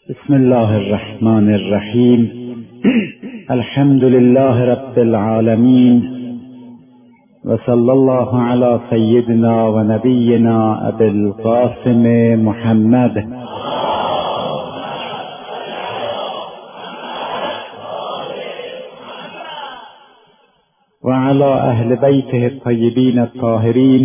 بسم الله الرحمن الرحیم. الحمد لله رب العالمین و صلی الله علی سیدنا و نبینا ابی القاسم محمد و علی اهل بیته الطیبین الطاهرین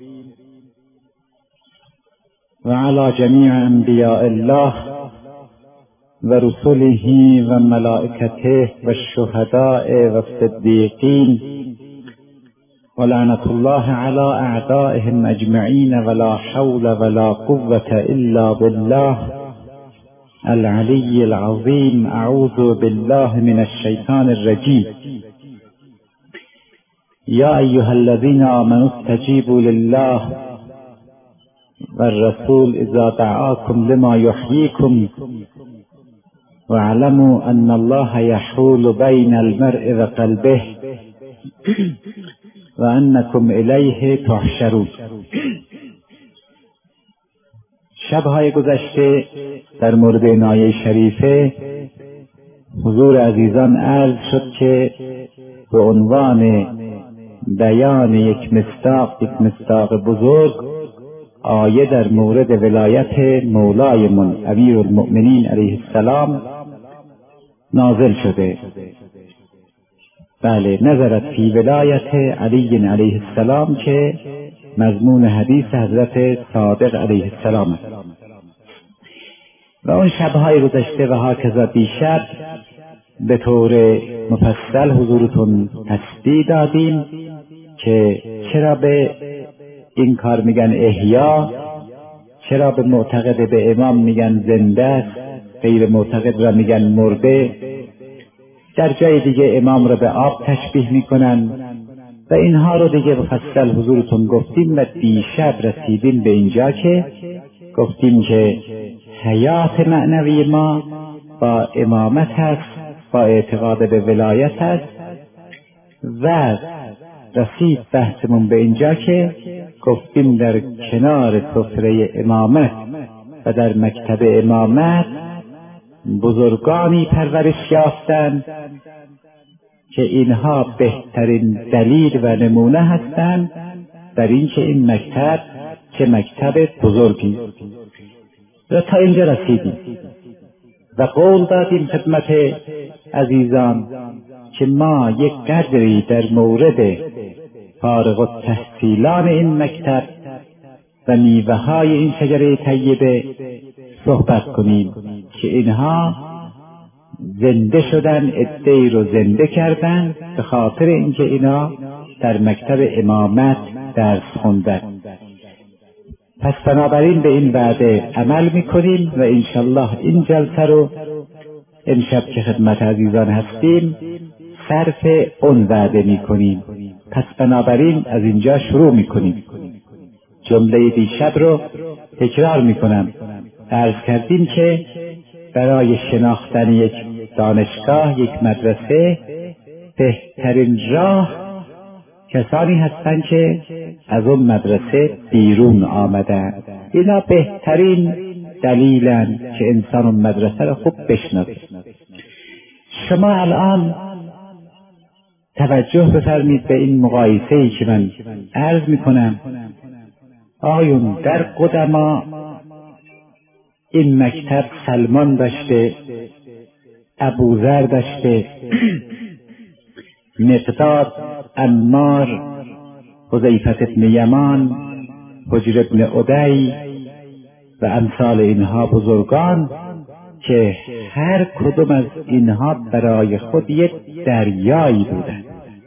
و علی جمیع انبیاء الله و رسله و ملائکته و الشهداء و الصدیقین و لعنت الله علی اعدائهم اجمعین ولا حول ولا قوة الا بالله العلی العظیم. اعوذ بالله من الشیطان الرجیم. یا ایها الذین آمنوا استجیبوا لله والرسول اذا دعاكم لما يحييكم واعلموا ان الله يحول بين المرء وقلبه وانكم الیه تحشرون. شبهای گذشته در مورد این آیه شریفه حضور عزیزان عرض شد که به عنوان بیان یک مصداق بزرگ آیه در مورد ولایت مولایمون امیرالمؤمنین علیه السلام نازل شده. بله، نظرت فی ولایت علی علیه السلام که مضمون حدیث حضرت صادق علیه السلام است. و اون شبهای گذشته و هاکذا دیشب به طور مفصل حضورتون تسبیح دادیم که چرا به این کار میگن احیا، چرا به معتقد به امام میگن زنده است، غیر معتقد را میگن مرده، در جای دیگه امام را به آب تشبیه میکنن و اینها رو دیگه مفصل حضورتون گفتیم. و دیشب رسیدیم به اینجا که گفتیم که حیات معنوی ما با امامت هست، با اعتقاد به ولایت هست. و رسید بحثمون به اینجا که گفتیم در کنار سفره امامت و در مکتب امامت بزرگانی پرورش یافتند که اینها بهترین دلیل و نمونه هستند در اینکه این مکتب چه مکتب بزرگی. و تا اینجا رسیدیم و قول دادیم خدمت عزیزان که ما یک قدری در مورد فارغ التحصیلان این مکتب و میوه‌های این شجره طیبه صحبت کنیم که اینها زنده شدن، عده‌ای رو زنده کردن به خاطر اینکه اینا در مکتب امامت درس خوندن. پس بنابراین به این وعده عمل میکنیم و انشالله این جلسه رو امشب که خدمت عزیزان هستیم صرف اون وعده میکنیم. پس بنابراین از اینجا شروع میکنیم. جمله دیشب رو تکرار میکنم. عرض کردیم که برای شناختن یک دانشگاه، یک مدرسه، بهترین راه کسانی هستند که از اون مدرسه بیرون آمدن. اینا بهترین دلیلن که انسان اون مدرسه رو خوب بشناسه. شما الان توجه بفرمید به این مقایسه‌ای که من عرض میکنم. آیون در قدما این مکتب سلمان داشته، ابوذر داشته، مقداد، عمار، حذیفه بن یمان، حجر بن عدی و امثال اینها بزرگان که هر کدوم از اینها برای خود یک دریایی بودند.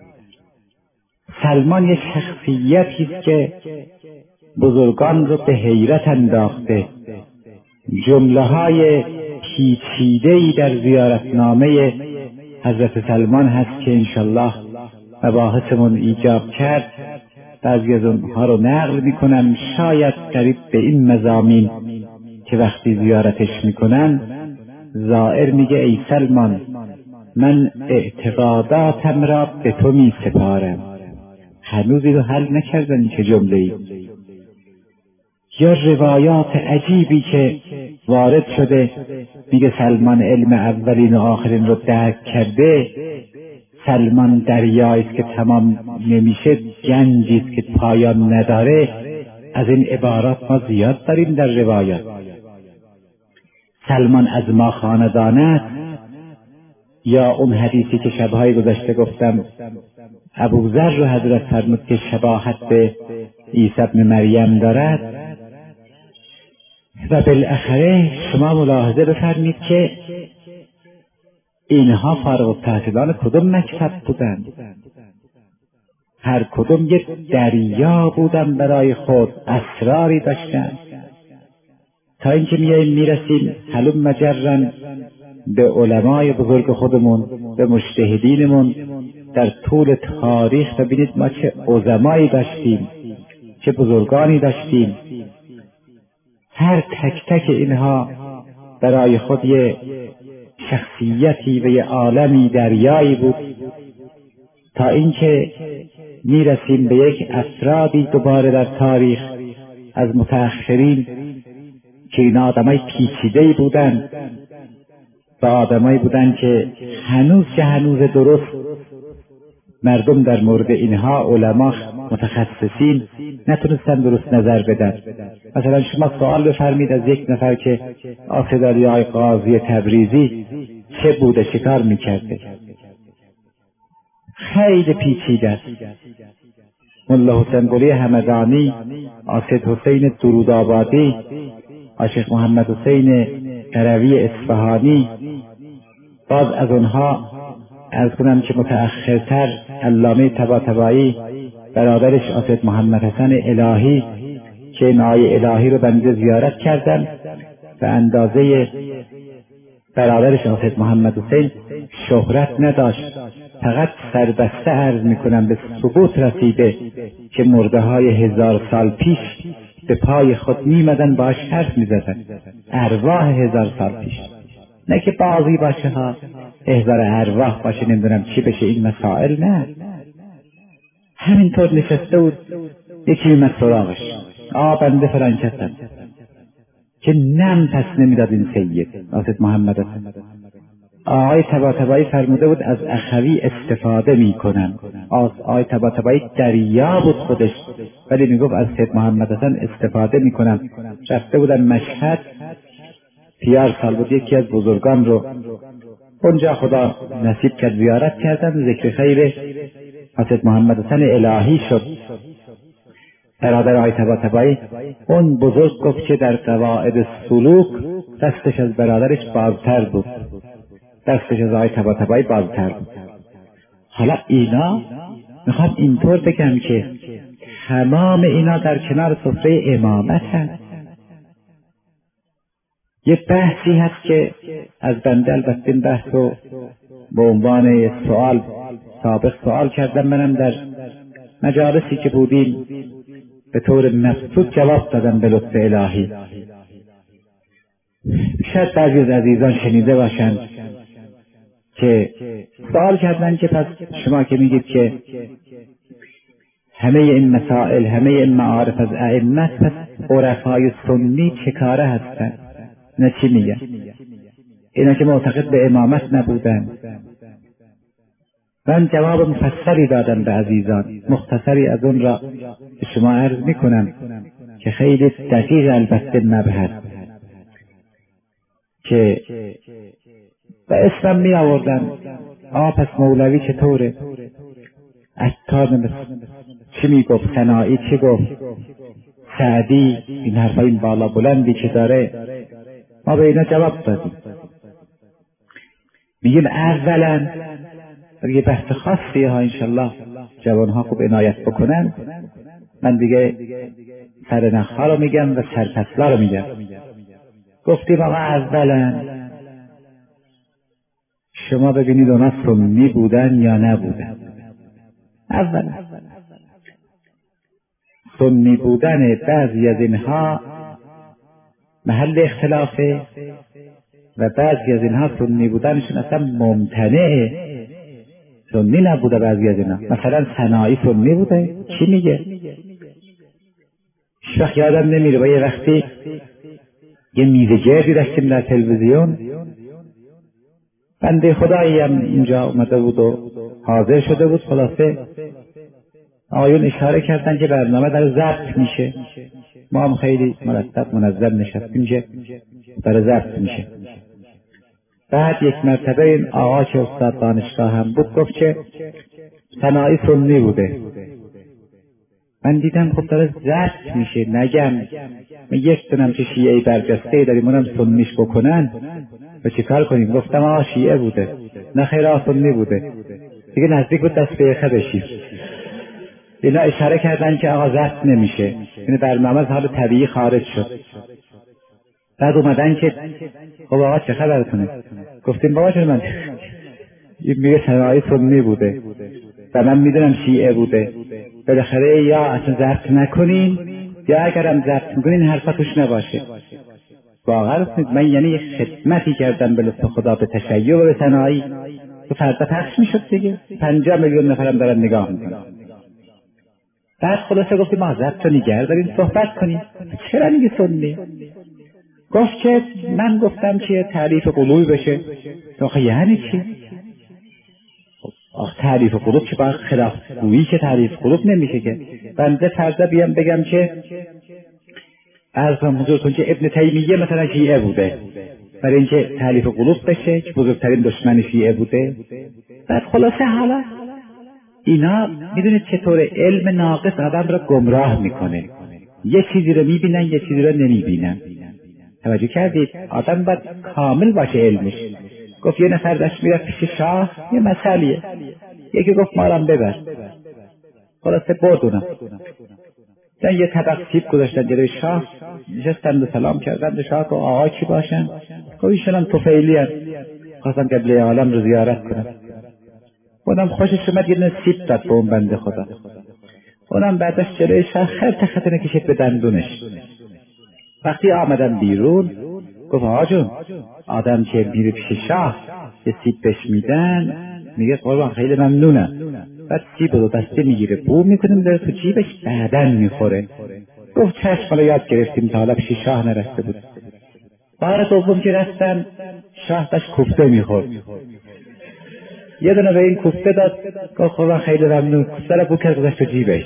سلمان یک شخصیتی است که بزرگان رو به حیرت انداخته. جمله‌های پیچیده‌ای در زیارتنامه حضرت سلمان هست که انشالله مباحثمون ایجاب کرد. بعضی از اونها رو نقل میکنم، شاید قریب به این مضامین که وقتی زیارتش میکنن زائر میگه ای سلمان، من اعتقاداتم را به تو میسپارم. هنوز رو حل نکردن چه جمله‌ای. یا روایات عجیبی که وارد شده میگه سلمان علم اولین و آخرین رو درک کرده، سلمان دریایی است که تمام نمیشه، گنجی است که پایان نداره. از این عبارات ما زیاد داریم در روایات. سلمان از ما خاندانت، یا اون حدیثی که شبهای گذشته گفتم ابوذر رو حضرت فرمود که شباهت به عیسی ابن مریم دارد. و بالاخره شما ملاحظه بفرمید که اینها فارغ التحصیلان کدوم مکتب بودند؟ هر کدوم یک دریا بودن برای خود، اسراری داشتن. تا اینکه میرسیم هلم مجرن به علمای بزرگ خودمون، به مجتهدینمون در طول تاریخ. ببینید ما چه عظمایی داشتیم، چه بزرگانی داشتیم. هر تک تک اینها برای خود یه شخصیتی و یه عالمی دریایی بود، تا اینکه میرسیم به یک افرادی دوباره در تاریخ از متأخرین که این آدمای پیچیده‌ای بودن و آدمایی بودن که هنوز درست مردم در مورد اینها علما متخصصین نتونستن درست نظر بدن. مثلا شما سوال بفرمید از یک نفر که آسدالیای قاضی تبریزی چه بوده، چه کار میکرده، خیلی پیچیده است. ملا حسین قلی همدانی، آسد حسین درودآبادی، آشیخ محمد حسین قروی اصفهانی، باز از اونها عرض کنم که متأخرتر علامه طباطبایی، برادرش آسد محمد حسن الهی که نای الهی رو بنده زیارت کردن، به اندازه برادرش آسد محمد حسین شهرت نداشت، فقط سربسته عرض میکنم به ثبوت رسیده که مرده های 1000 سال پیش به پای می میمدن باش حرف میزدن، ارواح 1000 سال پیش، نه که بعضی باشه ها احضار ارواح باشه نمیدونم چی بشه این مسائل، نه. همینطور نشسته بود، یکی میمد سراغش، بنده فلان کسم که نم پس نمیداد این سید آسد محمد حسن. آقای طباطبایی فرموده بود از اخوی استفاده میکنم. آقای طباطبایی دریا بود خودش، ولی میگفت از سید محمد حسن استفاده میکنم. رفته بودن مشهد، پیار سال بود، یکی از بزرگان رو اونجا خدا نصیب کرد زیارت کردن، ذکر خیر حضرت محمد حسن الهی شد. برادر آقای طباطبایی اون بزرگ گفت که در قواعد سلوک دستش از برادرش بازتر بود، دستش از آقای طباطبایی بازتر بود. حالا اینا میخوام اینطور بگم که تمام اینا در کنار سفره امامت هست. یه بحثی هست که از بنده البته این بحث رو به عنوان سوال سابق سوال کردم، منم در مجالسی که بودیم به طور مبسوط جواب دادم به لطف الهی. شاید بعضی از عزیزان شنیده باشند که سوال کردن که پس شما که میگید که همه این مسائل، همه این معارف از ائمه، پس عرفای سنی چه کاره هستن؟ نه چی میگن؟ اینا که معتقد به امامت نبودن. من جواب مفصلی دادم به عزیزان، مختصری از اون را به شما عرض میکنم که خیلی دقیق البته مبحث، که به اسمم می آوردن پس مولوی چطوره؟ عطار چی می گفت؟ ثنایی چی گفت؟ سعدی این حرفا این بالا بلندی که داره. ما به اینا جواب دادیم، میگیم اولا یه بحث خاصیه ها، انشالله جوانها خوب عنایت بکنن، من دیگه سرنخها رو میگم و سرپسلا رو میگم. گفتیم آقا اولا شما ببینید اونا سنی بودن یا نبودن. اولا سنی بودن بعضی از اینها محل اختلافه و بعضی از اینها سنی بودنشون اصلا ممتنعه. سنی نبوده بعضی از اینها، مثلا ثنایی سنی بوده، چی میگه؟ شخص یادم نمیره با یه وقتی یه میز گردی داشتیم در تلویزیون، بنده خدایی هم اینجا اومده بود و حاضر شده بود. خلاصه آقایون اشاره کردن که برنامه در ضبط میشه. ما هم خیلی مرتب منظم نشستیم که در ضبط میشه. بعد یک مرتبه این آقا که استاد دانشگاه هم بود گفت که سنایی سنی بوده. من دیدم خب داره ضبط میشه، نگم من یک دونم که شیعه‌ای برجسته داریم اونم سنیش بکنن و چی کار کنیم؟ گفتم آقا شیعه بوده. نه خیر سنی بوده. دیگه نزدیک بود دست به یخه بشیم. اینا اشاره کردن که آقا ضبط نمیشه، یعنی برنامه از حال طبیعی خارج شد. بعد اومدن که خب آقا چه خبرتونه؟ گفتیم بابا چرا من این میگه سنایی سنی بوده و من میدونم شیعه بوده. بالاخره یا اصلا ضبط نکنین یا اگرم ضبط میکنین حرفا توش نباشه. واقعا من یعنی یک خدمتی کردم به لطف خدا به تشیع و به سنایی تو فردا پخش میشد دیگه. 50 میلیون نفرم دارن نگاه میکنن. بعد خلاصه گفتیم ما ضبط رو نگه داریم صحبت کنیم. چرا میگی سنی؟ گفت که من گفتم که تعریف قلوب بشه. آخه یعنی چی؟ آخه تعریف قلوب که باید خلاف گویی که تعریف قلوب نمیشه که. بنده فردا بیام بگم که عرض کنم حضورتون که ابن تیمیه مثلا شیعه بوده، برای اینکه تعریف قلوب بشه که بزرگترین دشمن شیعه بوده. بعد خلاصه حالا اینا میدونید چطور علم ناقص آدم را گمراه میکنه. یه چیزی رو میبینن یه چیزی رو نمیبینن. توجه کردید؟ آدم باید کامل باشه علمش. گفت یه نفر داشت میرفت پیش شاه، یه مسئله، یکی گفت مارم ببر. خلاصه بردونم دن یه طبق سیب گذاشتن جلوی شاه، نشستند و سلام کردند. شاه که آقا کی باشن؟ گفت ایشون هم طفیلی هست، خواستم قبله عالم رو زیارت کنم. اونم خوشش اومد یه سیب داد به اون بنده خدا. اونم بعدش جلوی شاه خط نکشید به دندونش. وقتی آمدن بیرون گفت آقا جون آدم که میره پیش شاه یه سیب بهش میدن میگه قربان خیلی ممنونم. بعد سیب رو دسته میگیره بو میکنیم داره تو جیبش بعدن میخوره. گفت چشم رو یاد گرفتیم تا حالا پیش شاه نرسته بود. بار دوم که رفتن شاه داشت کوفته میخورد. یه دونه به این کوفته داد. گفت قربان خیلی ممنون. کوفته رو بو کرد گذاشت تو جیبش.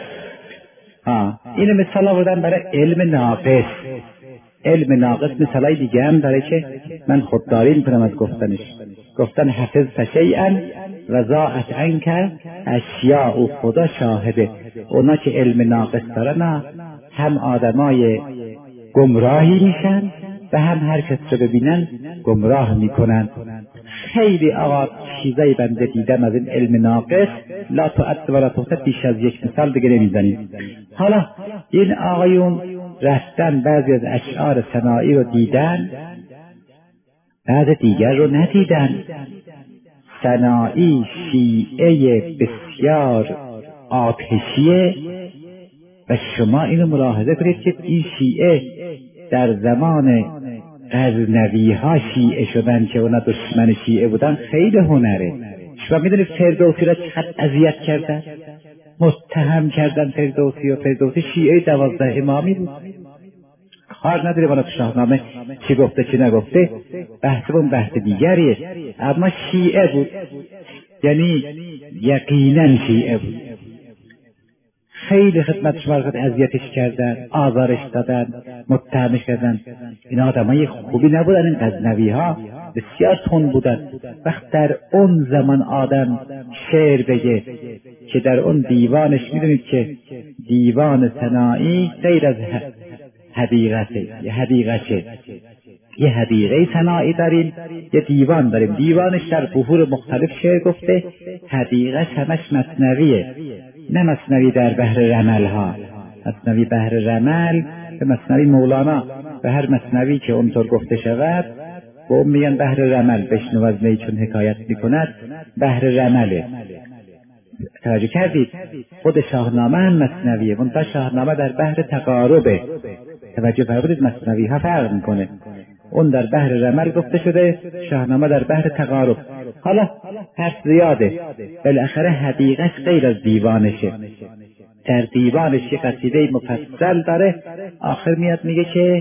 اینو مثال آوردن برای علم ناقص. علم ناقص مثالای دیگه هم داره که من خودداری میکنم از گفتنش. گفتن حفظ فشیئا و ضاعت عنک اشیاء و خدا شاهده. اونا که علم ناقص دارن هم آدمای گمراهی میشن و هم هر کس رو ببینن گمراه میکنن. خیلی آقا چیزایی بنده دیدم از این علم ناقص لا تعد و لا تحصى، بیش از یک مثال دیگه نمیزنیم. حالا این آقایون رفتن بعضی از اشعار سنایی رو دیدن، بعد دیگر رو ندیدن. سنایی شیعه بسیار آتشیه و شما اینو ملاحظه کنید که این شیعه در زمان غزنوی ها شیعه شدن که اونا دشمن شیعه بودن خیلی هنره. شما میدونید فردوسی را چقدر اذیت کردن، متهم کردن فردوسی، و فردوسی شیعه 12 امامی بود. کار نداره بالا تو شاهنامه چی گفته چی نگفته، بحثمون بحث دیگریه. اما شیعه بود، یعنی یقینا شیعه بود. خیلی خدمت شما رو اذیتش کردن، آزارش دادن، متهمش کردن. این آدمای خوبی نبودن. این غزنوی ها بسیار تند بودن. وقت در اون زمان آدم شعر بگه که در اون دیوانش، میدونید که دیوان سنایی غیر از حدیقته، یه حدیقه سنایی داریم، یه دیوان داریم. دیوانش در بحور مختلف شعر گفته، حدیقهش همش مثنویه، نه مثنوی در بحر رمل ها. مثنوی بحر رمل به مثنوی مولانا، به هر مثنوی که اونطور گفته شود به اون میگن بحر رمل. بشنو از می چون حکایت میکند بحر رمله. توجه کردید؟ خود شاهنامه هم مثنویه، منتها شاهنامه در بحر تقاربه. توجه فرمودید؟ مثنوی ها فرق میکنه. اون در بحر رمل گفته شده، شاهنامه در بحر تقارب. حالا حرف زیاده، بالاخره حدیقش غیر از دیوانشه. در دیوانش یه قصیده مفصل داره، آخر میاد میگه که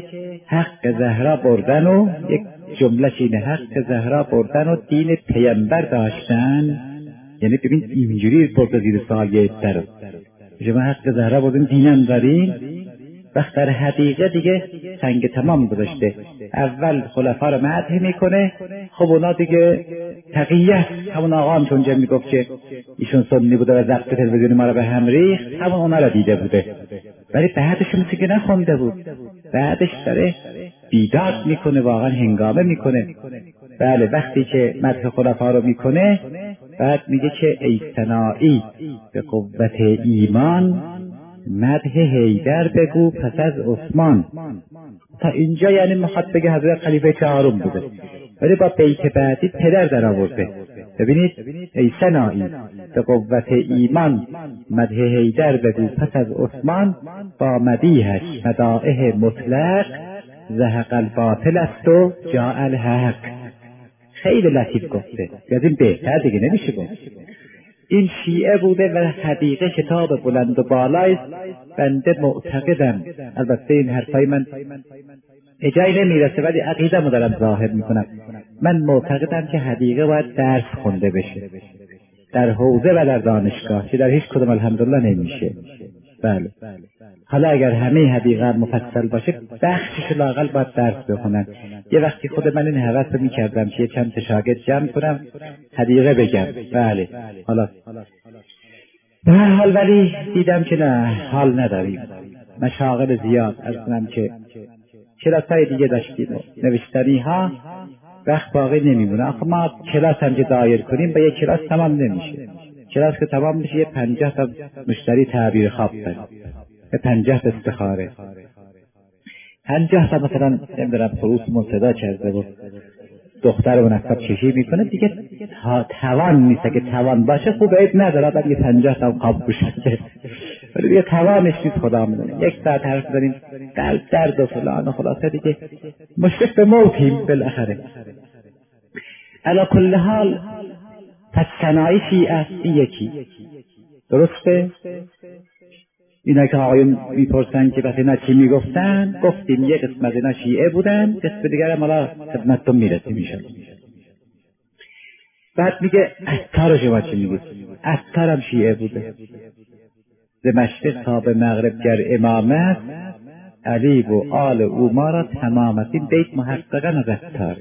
حق زهرا بردن و یک جمله اینه، حق زهرا بردن و دین پیامبر داشتن. یعنی ببین اینجوری برد زیر سایه در شما حق زهرا بردن دینم دارین، وقت در حقیقه دیگه سنگ تمام گذاشته. اول خلفا رو مدح میکنه، خب اونا دیگه تقیه، همون آقا هم چون میگفت که ایشون سنی بوده و ضبط تلویزیونی ما رو به هم ریخت، همون اونا رو دیده بوده، ولی بعدش مثل که نخونده بود. بعدش داره بیداد میکنه، واقعا هنگامه میکنه. بله، وقتی که مدح خلفا رو میکنه بعد میگه که ای سنایی به قوت ایمان مدح حیدر بگو پس از عثمان. تا اینجا یعنی میخواد بگه حضرت خلیفه چهارم بوده، ولی با بیت بعدی پدر در آورده. ببینید ای سنایی به قوت ایمان مدح حیدر بگو پس از عثمان، با مدیحش مدائح مطلق زهق الباطل است و جاء الحق. خیلی لطیف گفته، از این بهتر دیگه نمیشه گفت. این شیعه بوده و حدیقه کتاب بلند و بالایست. بنده معتقدم، البته این حرفای من اجای نمیرسه ولی عقیده‌مو دارم ظاهر میکنم، من معتقدم که حدیقه باید درس خونده بشه در حوزه و در دانشگاه، که در هیچ کدوم الحمدلله نمیشه. بله، حالا اگر همه حدیقه مفصل باشه بخشش لااقل باید درس بخونن. یه وقتی خود من این هوس رو میکردم که چند تا شاگرد جمع کنم حدیقه بگم. بله، حالا به هر حال ولی دیدم که نه، حال نداریم، مشاغل زیاد. از کنم که کلاسای دیگه داشتیم و نوشتنی ها وقت باقی نمیمونه. آخه ما کلاس هم که دایر کنیم به یک کلاس تمام نمیشه. کلاس که تمام میشه یه 50 تا مشتری تعبیر خواب داریم، یه 50 تا استخاره، 50 تا مثلا نمیدونم خروس منصدا کرده و دختر و نصب چشی میکنه دیگه، توان نیست. که توان باشه خوب عیب نداره، بعد یه 50 تا خواب بشه، ولی دیگه توانش نیست. خدا میدونه یک ساعت حرف داریم درد و فلان و خلاصه دیگه مشرف به موتیم بالاخره. علی کل حال پس ثنایی شیعه این یکی درسته. اینا که آقایون میپرسن که وقتی اینا چی میگفتن، گفتیم یک قسم از اینا شیعه بودن، قسم دیگر هم حالا خدمتتون میرسیم میشن. بعد میگه عطار شما چی میگید؟ عطار هم شیعه بوده، ز مشرق تا به مغرب گر امامت، علی و آل او ما را تمامت. این بیت محققا از عطار.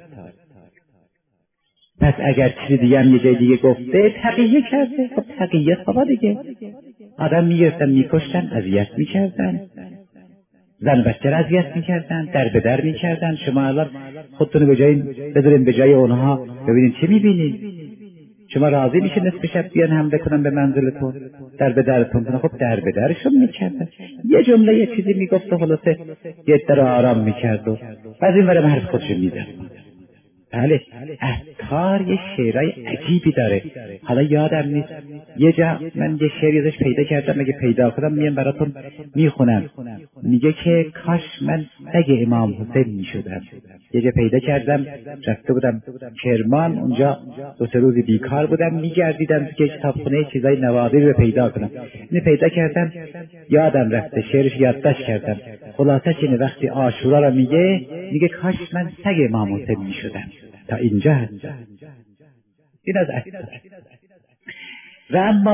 پس اگر چیزی دیگه هم یه جای دیگه گفته تقیه کرده، خب تقیه خوبا دیگه. آدم میگرفتن میکشتن، اذیت میکردن، زن بچه را اذیت میکردن، در به در میکردن. شما الان خودتون بذارین به جای اونها، ببینین چه میبینین. شما راضی میشه نصف شب بیان حمله کنن به منزلتون، در به درتون کنن؟ خب در به درشون میکردن. یه جمله یه چیزی میگفت و خلاصه یه در آرام میکرد و بعد این ورم حرف خودشون میدن. بله، عطار یه شعرهای عجیبی داره. حالا یادم نیست، یه جا من یه شعری ازش پیدا کردم، اگه پیدا کنم میام براتون میخونم. میگه که کاش من سگ امام حسین میشدم. یه جا پیدا کردم، رفته بودم کرمان، اونجا 2-3 روزی بیکار بودم، میگردیدم که کتابخونه چیزای نوادر رو پیدا کنم. اینو پیدا کردم، یادم رفته، شعرش یادداشت کردم. خلاصه اینه وقتی عاشورا رو میگه کاش من سگ امام حسین میشدم. تا اینجا این از عطار. و اما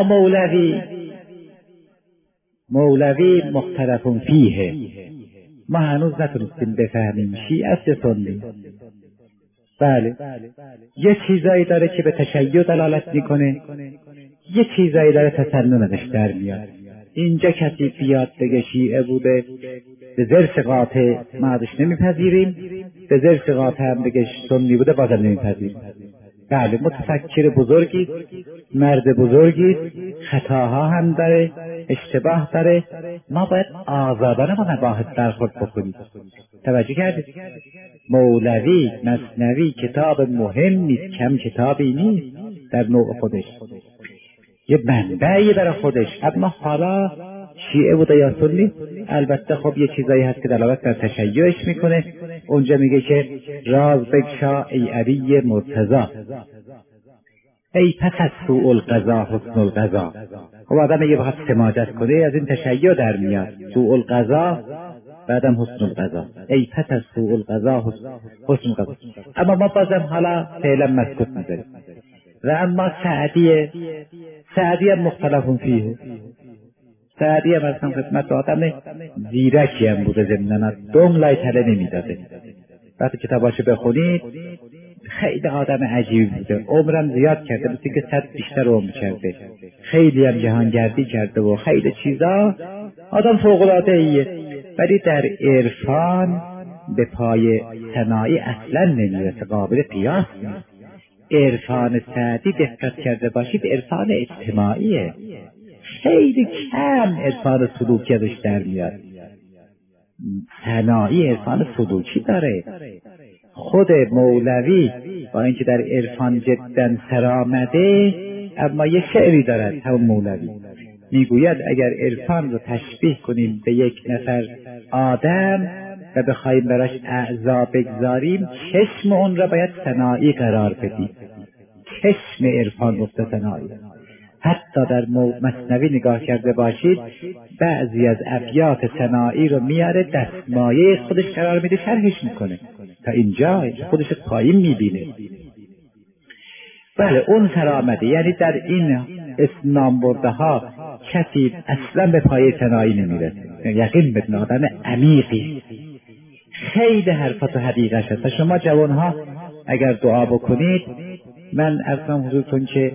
مولوی مختلف فیه، ما هنوز نتونستیم بفهمیم شیعه است یا سنی. بله، یه چیزایی داره که به تشیع دلالت میکنه، یه چیزایی داره تسنن ازش در میاد. اینجا کسی بیاد بگه شیعه بوده به زرس قاطع ما ازش نمیپذیریم، به زرس قاطع هم بگه سنی بوده بازم نمیپذیریم. بله، متفکر بزرگی، مرد بزرگی، خطاها هم داره، اشتباه داره. ما باید آزادانه با مباحث برخورد بکنیم. توجه کردید؟ مولوی مثنوی کتاب مهمی است، کم کتابی نیست در نوع خودش، یه منبعی برای خودش. اما حالا شیعه بوده یا سنی، البته خب یه چیزایی هست که دلالت بر تشیعش میکنه. اونجا میگه که راز بگشا ای علی مرتضی، ای پس از سوء القضا حسن القضا. خب آدم اگه بخواد سماجت کنه از این تشیع در میاد. سوء القضا بعدم حسن القضا. ای پس از سوء القضا حسن القضا. اما ما بازم حالا فعلا مسکوت می‌ذاریم. و اما سعدی هم مختلف فیه. سعدی هم اصلا خدمت آدم زیرکی هم بوده، ضمناً دوم لای تله نمیداده. وقتی کتاباشو بخونید خیلی آدم عجیبی بوده، عمرم زیاد کرده، مثل که 100 بیشتر عمر کرده، خیلی هم جهانگردی کرده و خیلی چیزا، آدم فوق‌العاده‌ایه، ولی در عرفان به پای سنایی اصلا نمیرسه، قابل قیاس نیست. عرفان سعدی دقت کرده باشید عرفان اجتماعیه، خیلی کم عرفان سلوکی ازش در میاد. سنایی عرفان سلوکی داره. خود مولوی با اینکه در عرفان جدا سرآمده، اما یه شعری دارد همون مولوی، میگوید اگر عرفان رو تشبیه کنیم به یک نفر آدم و بخوایم براش اعضا بگذاریم، چشم اون را باید سنایی قرار بدیم. چشم عرفان گفته سنایی. حتی در مثنوی نگاه کرده باشید بعضی از ابیات سنایی رو میاره دستمایه خودش قرار میده، شرحش میکنه، تا اینجا خودش پایین میبینه. بله اون سرآمده، یعنی در این اسم برده ها کسی اصلا به پای سنایی نمیرسه. یقین بدون آدم عمیقی، خیلی حرفات و حدیقش هست. شما جوانها اگر دعا بکنید، من اصلا حضورتون که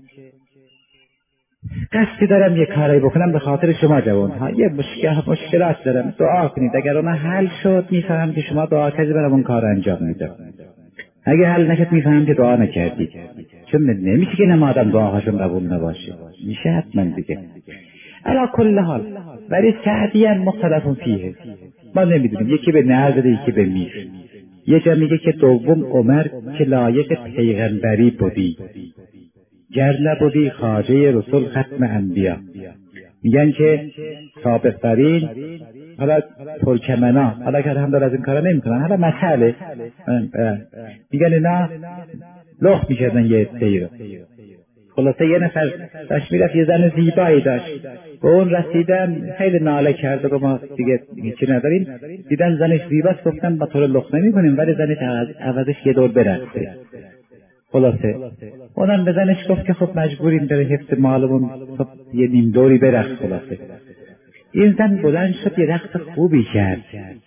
قصدی دارم یه کاری بکنم به خاطر شما جوانها، یه مشکلات دارم، دعا کنید. اگر اون حل شد میفهم که شما دعا کردید، برام اون کار انجام میدم. اگر حل نشد میفهم که دعا نکردید، چون نمیشه که نمادم دعاهاشون قبول نباشه، میشه حتما دیگه. علا کل حال، ولی سعدی هم مختلف فیه، ما نمیدونیم، یکی به نظر یکی به میر. یه جا میگه که دوم عمر که لایق پیغمبری بودی، گر نبودی خواجه رسول ختم انبیا. میگن که سابق ترین، حالا ترکمنا، حالا که هم دار از این کارا نمیکنن، حالا مسئله میگن اینا لخت میکردن یه عده‌ای رو. خلاصه یه نفر داشت میرفت، یه زن زیبایی داشت، به اون رسیدن، خیلی ناله کرد و ما دیگه هیچی نداریم، دیدن زنش زیباست، گفتن با تو رو لخت نمیکنیم، ولی زنش عوضش یه دور برقصه. خلاصه اونم به زنش گفت که خب مجبوریم در حفظ مالمون خب یه نیم دوری برقص. خلاصه این زن بلند شد، یه رقص خوبی کرد.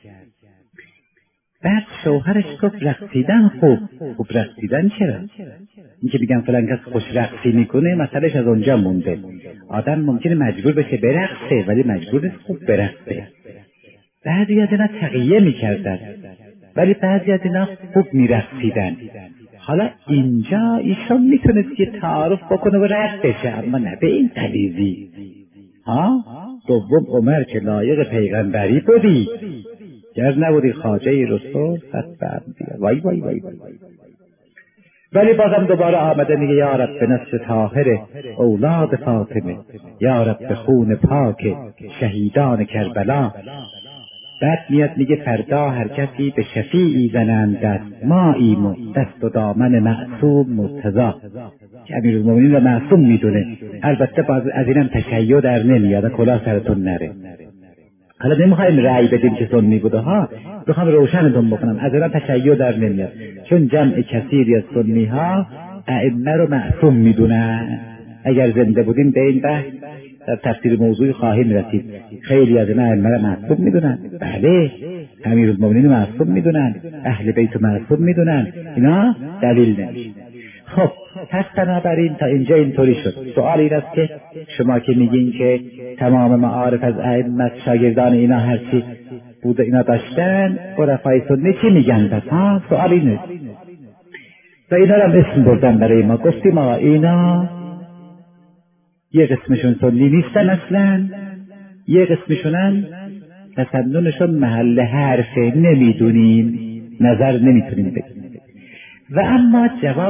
بعد شوهرش گفت رقصیدن خوب رقصیدن چرا؟ این که میگن فلان کس خوش رقصی میکنه، مسئلهش از اونجا مونده. آدم ممکنه مجبور بشه برقصه، ولی مجبور نیست خوب برقصه. بعضی از اینا تقیه میکردن، ولی بعضی از اینا خوب میرقصیدن. حالا اینجا ایشون میتونست که تعارف بکنه و رد بشه، اما نه به این غلیظی. دوم عمر که لایق پیغمبری بودی، گر نبودی خواجه رسول ختم انبیا. وای وای وای وای. ولی بازم دوباره آمده میگه یا رب به نصر طاهر اولاد فاطمه، یا رب به خون پاک شهیدان کربلا. بعد میاد میگه فردا هر کسی به شفیعی زنند دست، ما ایمو دست و دامن معصوم مرتضی، که امیرالمومنین رو معصوم میدونه. البته باز از اینم تشیع در نمیاد، کلاه سرتون نره. حالا نمیخوایم رأی بدیم که سنی بوده ها، بخوام روشنتون بکنم، از اینم تشیع در نمیاد، چون جمع کثیری از سنی ها ائمه رو معصوم میدونن. اگر زنده بودیم به این بحث در تفسیر موضوعی خواهیم رسید. خیلی از اینا ائمه رو معصوم میدونن، بله، امیرالمومنین معصوم میدونن، اهل بیت معصوم میدونن، اینا دلیل نمیشه. خب پس بنابراین تا اینجا اینطوری شد. سوال این است که شما که میگین که تمام معارف از ائمه شاگردان اینا هرچی بوده اینا داشتن، عرفای سنی چی میگن پس؟ سوال اینه. و اینا رو اسم بردن برای ما، گفتیم آقا اینا یه قسمشون سنی نیستن اصلا، یه قسمشونن تسننشون محل حرفه، نمیدونیم، نظر نمیتونیم بگیم. و اما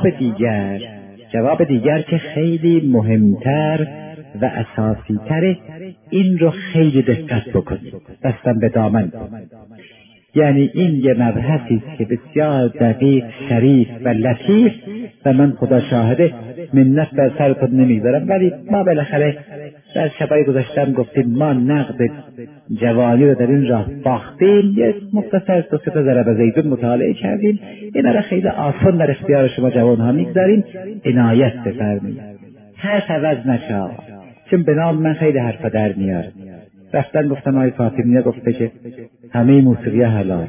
جواب دیگر که خیلی مهمتر و اساسی تره، این رو خیلی دقت بکنید، دستم به دامن. یعنی این یه مبحثی است که بسیار دقیق، شریف و لطیف، و من خدا شاهده منت بر سرتون نمیذارم، ولی ما بالاخره در شبای گذاشتم گفتیم ما نقد جوانی رو در این راه باختیم، یک مختصر دو سه تا ضرب زیدون مطالعه کردیم، اینا رو خیلی آسان در اختیار شما جوانها میگذاریم، عنایت بفرمایید، حرف عوض نشه آقا، چون به نام من خیلی حرفا در میاره. رفتن گفتم آقای فاطمیه گفته که همه موسیقی حلال.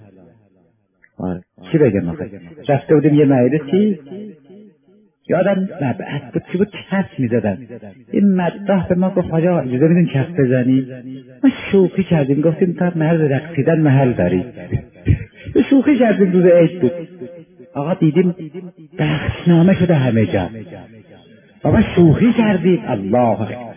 چی بگم آخه؟ رفته بودیم یه مجلسی، یادم نبعد بود چی بود، کف میزدن، این مداح به ما گفت آجا اجازه میدین کف بزنی؟ ما شوخی کردیم، گفتیم تا محل رقصیدن محل داری. شوخی کردیم، روز عید بود آقا، دیدیم بخشنامه شده همه جا، بابا شوخی کردیم. الله اکبر.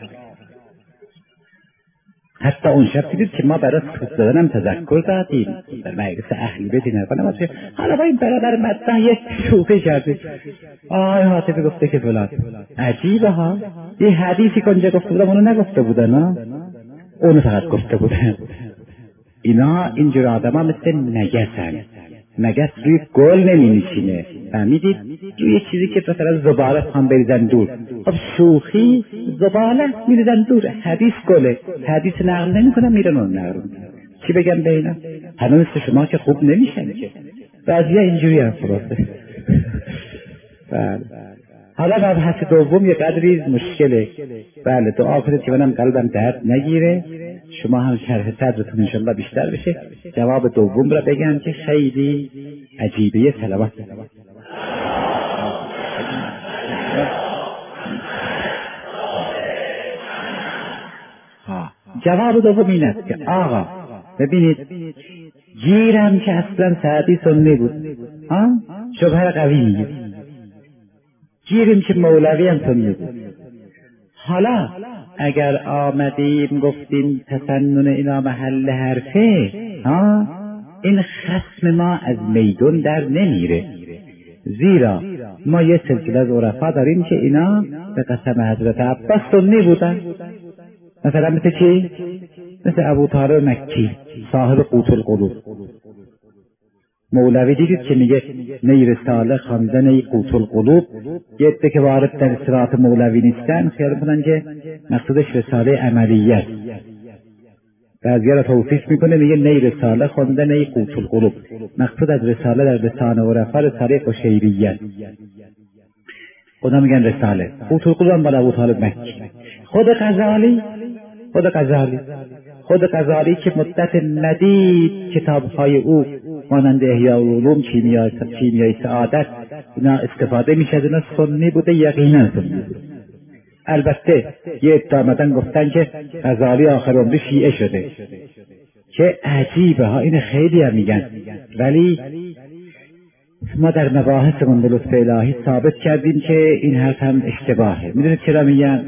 حتی اون شب دیدید که ما برای سوت دادنم تذکر دادیم در مجلس اهل بیت نکنم، حالا با این برادر مدح یک شوخی کردیم. آقای حاطبی گفته که فلان. عجیبه ها، یه حدیثی که اونجا گفته بودم اونو نگفته بودن ها، اونو فقط گفته بودن. اینا اینجور آدم ها مثل نگسن، نگس روی گل نمی نشینه، فهمیدید؟ روی چیزی که مثلا زباله خان بریزن دور. خب شوخی زباله میریزن دور، حدیث گله، حدیث نقل نمی کنم میرن اون نقل. چی بگم به اینا؟ همه مثل شما که خوب نمیشن که، بعضی اینجوری هم خلاصه. بله. حالا مبحث دوم یه قدری مشکله. بله دعا کنید که منم قلبم درد نگیره، شما هم شرح صدرتون انشالله بیشتر بشه. جواب دوم را بگم که خیلی عجیبه. سلامت. جواب دوم این است که آقا ببینید، گیرم که اصلا سعدی سنی بود، شبهه قوی میگه، گیریم که مولوی هم سنی بود. حالا اگر آمدیم گفتیم تسنن اینا محل حرفه، این خصم ما از میدون در نمیره، زیرا ما یه سلسله از عرفا داریم که اینا به قسم حضرت عباس سنی بودن. مثلا مثل چی؟ مثل ابو طالب مکی صاحب قوت القلوب. مولوی دیدید که میگه نی رساله خوانده نی قوت القلوب، یه عده که وارد در اصطلاحات مولوی نیستن خیال میکنن که مقصودش رساله عملیه، بعضی را توصیف میکنه میگه نی رساله خوانده نی قوت القلوب، مقصود از رساله در لسان عرفا رساله قشیریه، خدا میگن رساله. قوت القلوب هم بالا ابو طالب مکی. خود غزالی که مدت مدید کتابهای او مانند احیاء العلوم، کیمیای سعادت اینا استفاده میشه، اینا سنی بوده، یقینا سنی بوده. البته یه اتهامتن گفتن که غزالی آخر عمری شیعه شده، که عجیبه ها، این خیلی هم میگن، ولی ما در مباحثمون به لطف الهی ثابت کردیم که این حرف هم اشتباهه. میدونید چرا میگن؟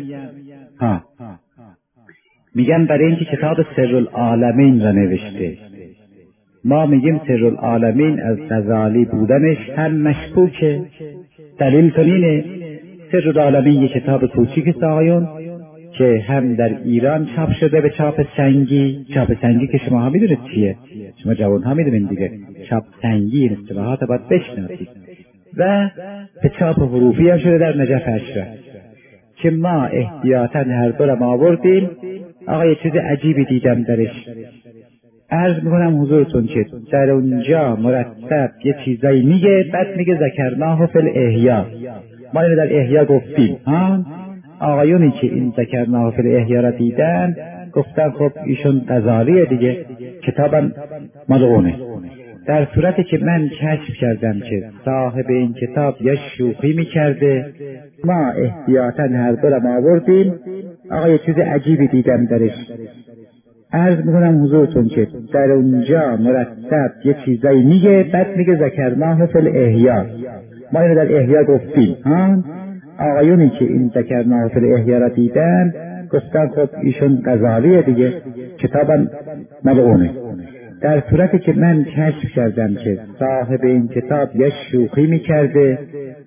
میگن برای اینکه کتاب سرالعالمین را نوشته. ما میگیم سرالعالمین از غزالی بودنش هم مشکوکه. دلیل کنینه سرالعالمین یک کتاب کوچیک آقایون که هم در ایران چاپ شده به چاپ سنگی. چاپ سنگی که شما ها میدونید چیه، شما جوان ها میدونید دیگه، چاپ سنگی این اصطلاحات باید بشناسید. و به چاپ حروفی هم شده در نجف اشرف که ما احتیاطاً هر دو را آوردیم. آقا یه چیز عجیبی دیدم درش، عرض میکنم حضورتون که در اونجا مرتب یه چیزایی میگه، بعد میگه ذکرناه فی الاحیا. ما اینو در احیا گفتیم. آقایونی که این ذکرناه فی الاحیا را دیدن گفتن خب ایشون غزالیه دیگه، کتابم ملعونه. در صورتی که من کشف کردم که صاحب این کتاب یا شوخی میکرده، ما احتیاطاً هر دو را آوردیم. آقا یه چیز عجیبی دیدم درش، عرض میکنم حضورتون که در اونجا مرتب یه چیزایی میگه، بعد میگه ذکرناه فی الاحیا. ما اینو در احیا گفتیم. آقایونی که این ذکرناه فی الاحیا را دیدن گفتن خب ایشون غزالیه دیگه، کتابم ملعونه. در صورتی که من کشف کردم که صاحب این کتاب یا شوخی میکرده،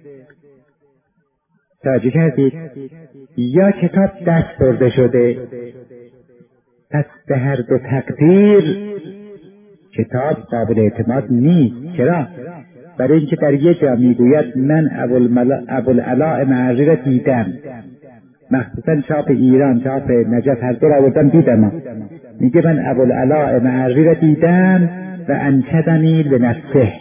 توجه کردید، یا کتاب دست برده شده. پس به هر دو تقدیر کتاب قابل اعتماد نیست. چرا؟ برای اینکه در یک جا میگوید من ابوالعلاء معری را دیدم، مخصوصا چاپ ایران، چاپ نجف، هر دو را آوردم دیدم. میگه من ابوالعلاء معری را دیدم و انشدنی لنفسه.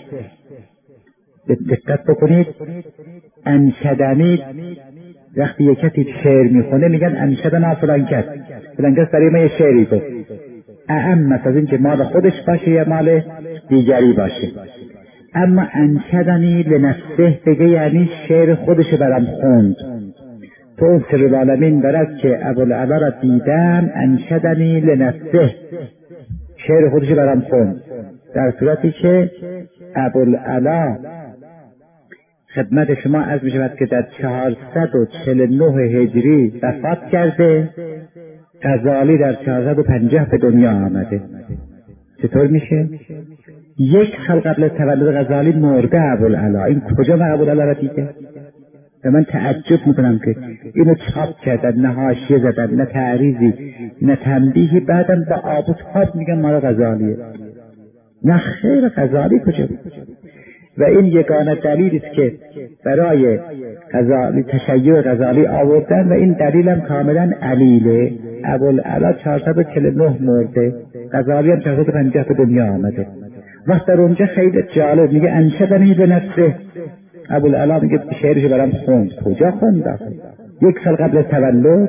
دقت بکنید، انشدنی وقتی یک کسی شعر میخونه میگن انشدنا فلان کس برای ما یه شعری گفت، اعم از این که مال خودش باشه یا مال دیگری باشه. اما انشدنی لنفسه دیگه یعنی شعر خودش برام خوند. تو اون سر العالمین برد که ابوالعلا را دیدم انشدنی لنفسه، شعر خودش برام خوند، در صورتی که ابوالعلا خدمت شما عرض می شود که در 449 هجری وفات کرده، غزالی در 450 به دنیا آمده. چطور میشه؟ یک سال قبل از تولد غزالی مرده ابوالعلا. این کجا من ابوالعلا را دیده؟ و من تعجب میکنم که اینو چاپ کردن، نه حاشیه زدن، نه تعریضی، نه تنبیهی، بعدم با آب و تاب میگن مال غزالیه. نه خیر، غزالی کجا بود؟ و این یگانه دلیلی است که برای غزالی تشیع غزالی آوردن و این دلیلم کاملا علیله. ابوالعلا 449 مرده، غزالی هم 450 به دنیا آمده. وقت در اونجا خیلی جالب میگه انشدنی به نفسه. ابوالعلا میگه شعرش برام خوند. کجا خوند؟ یک سال قبل از تولد.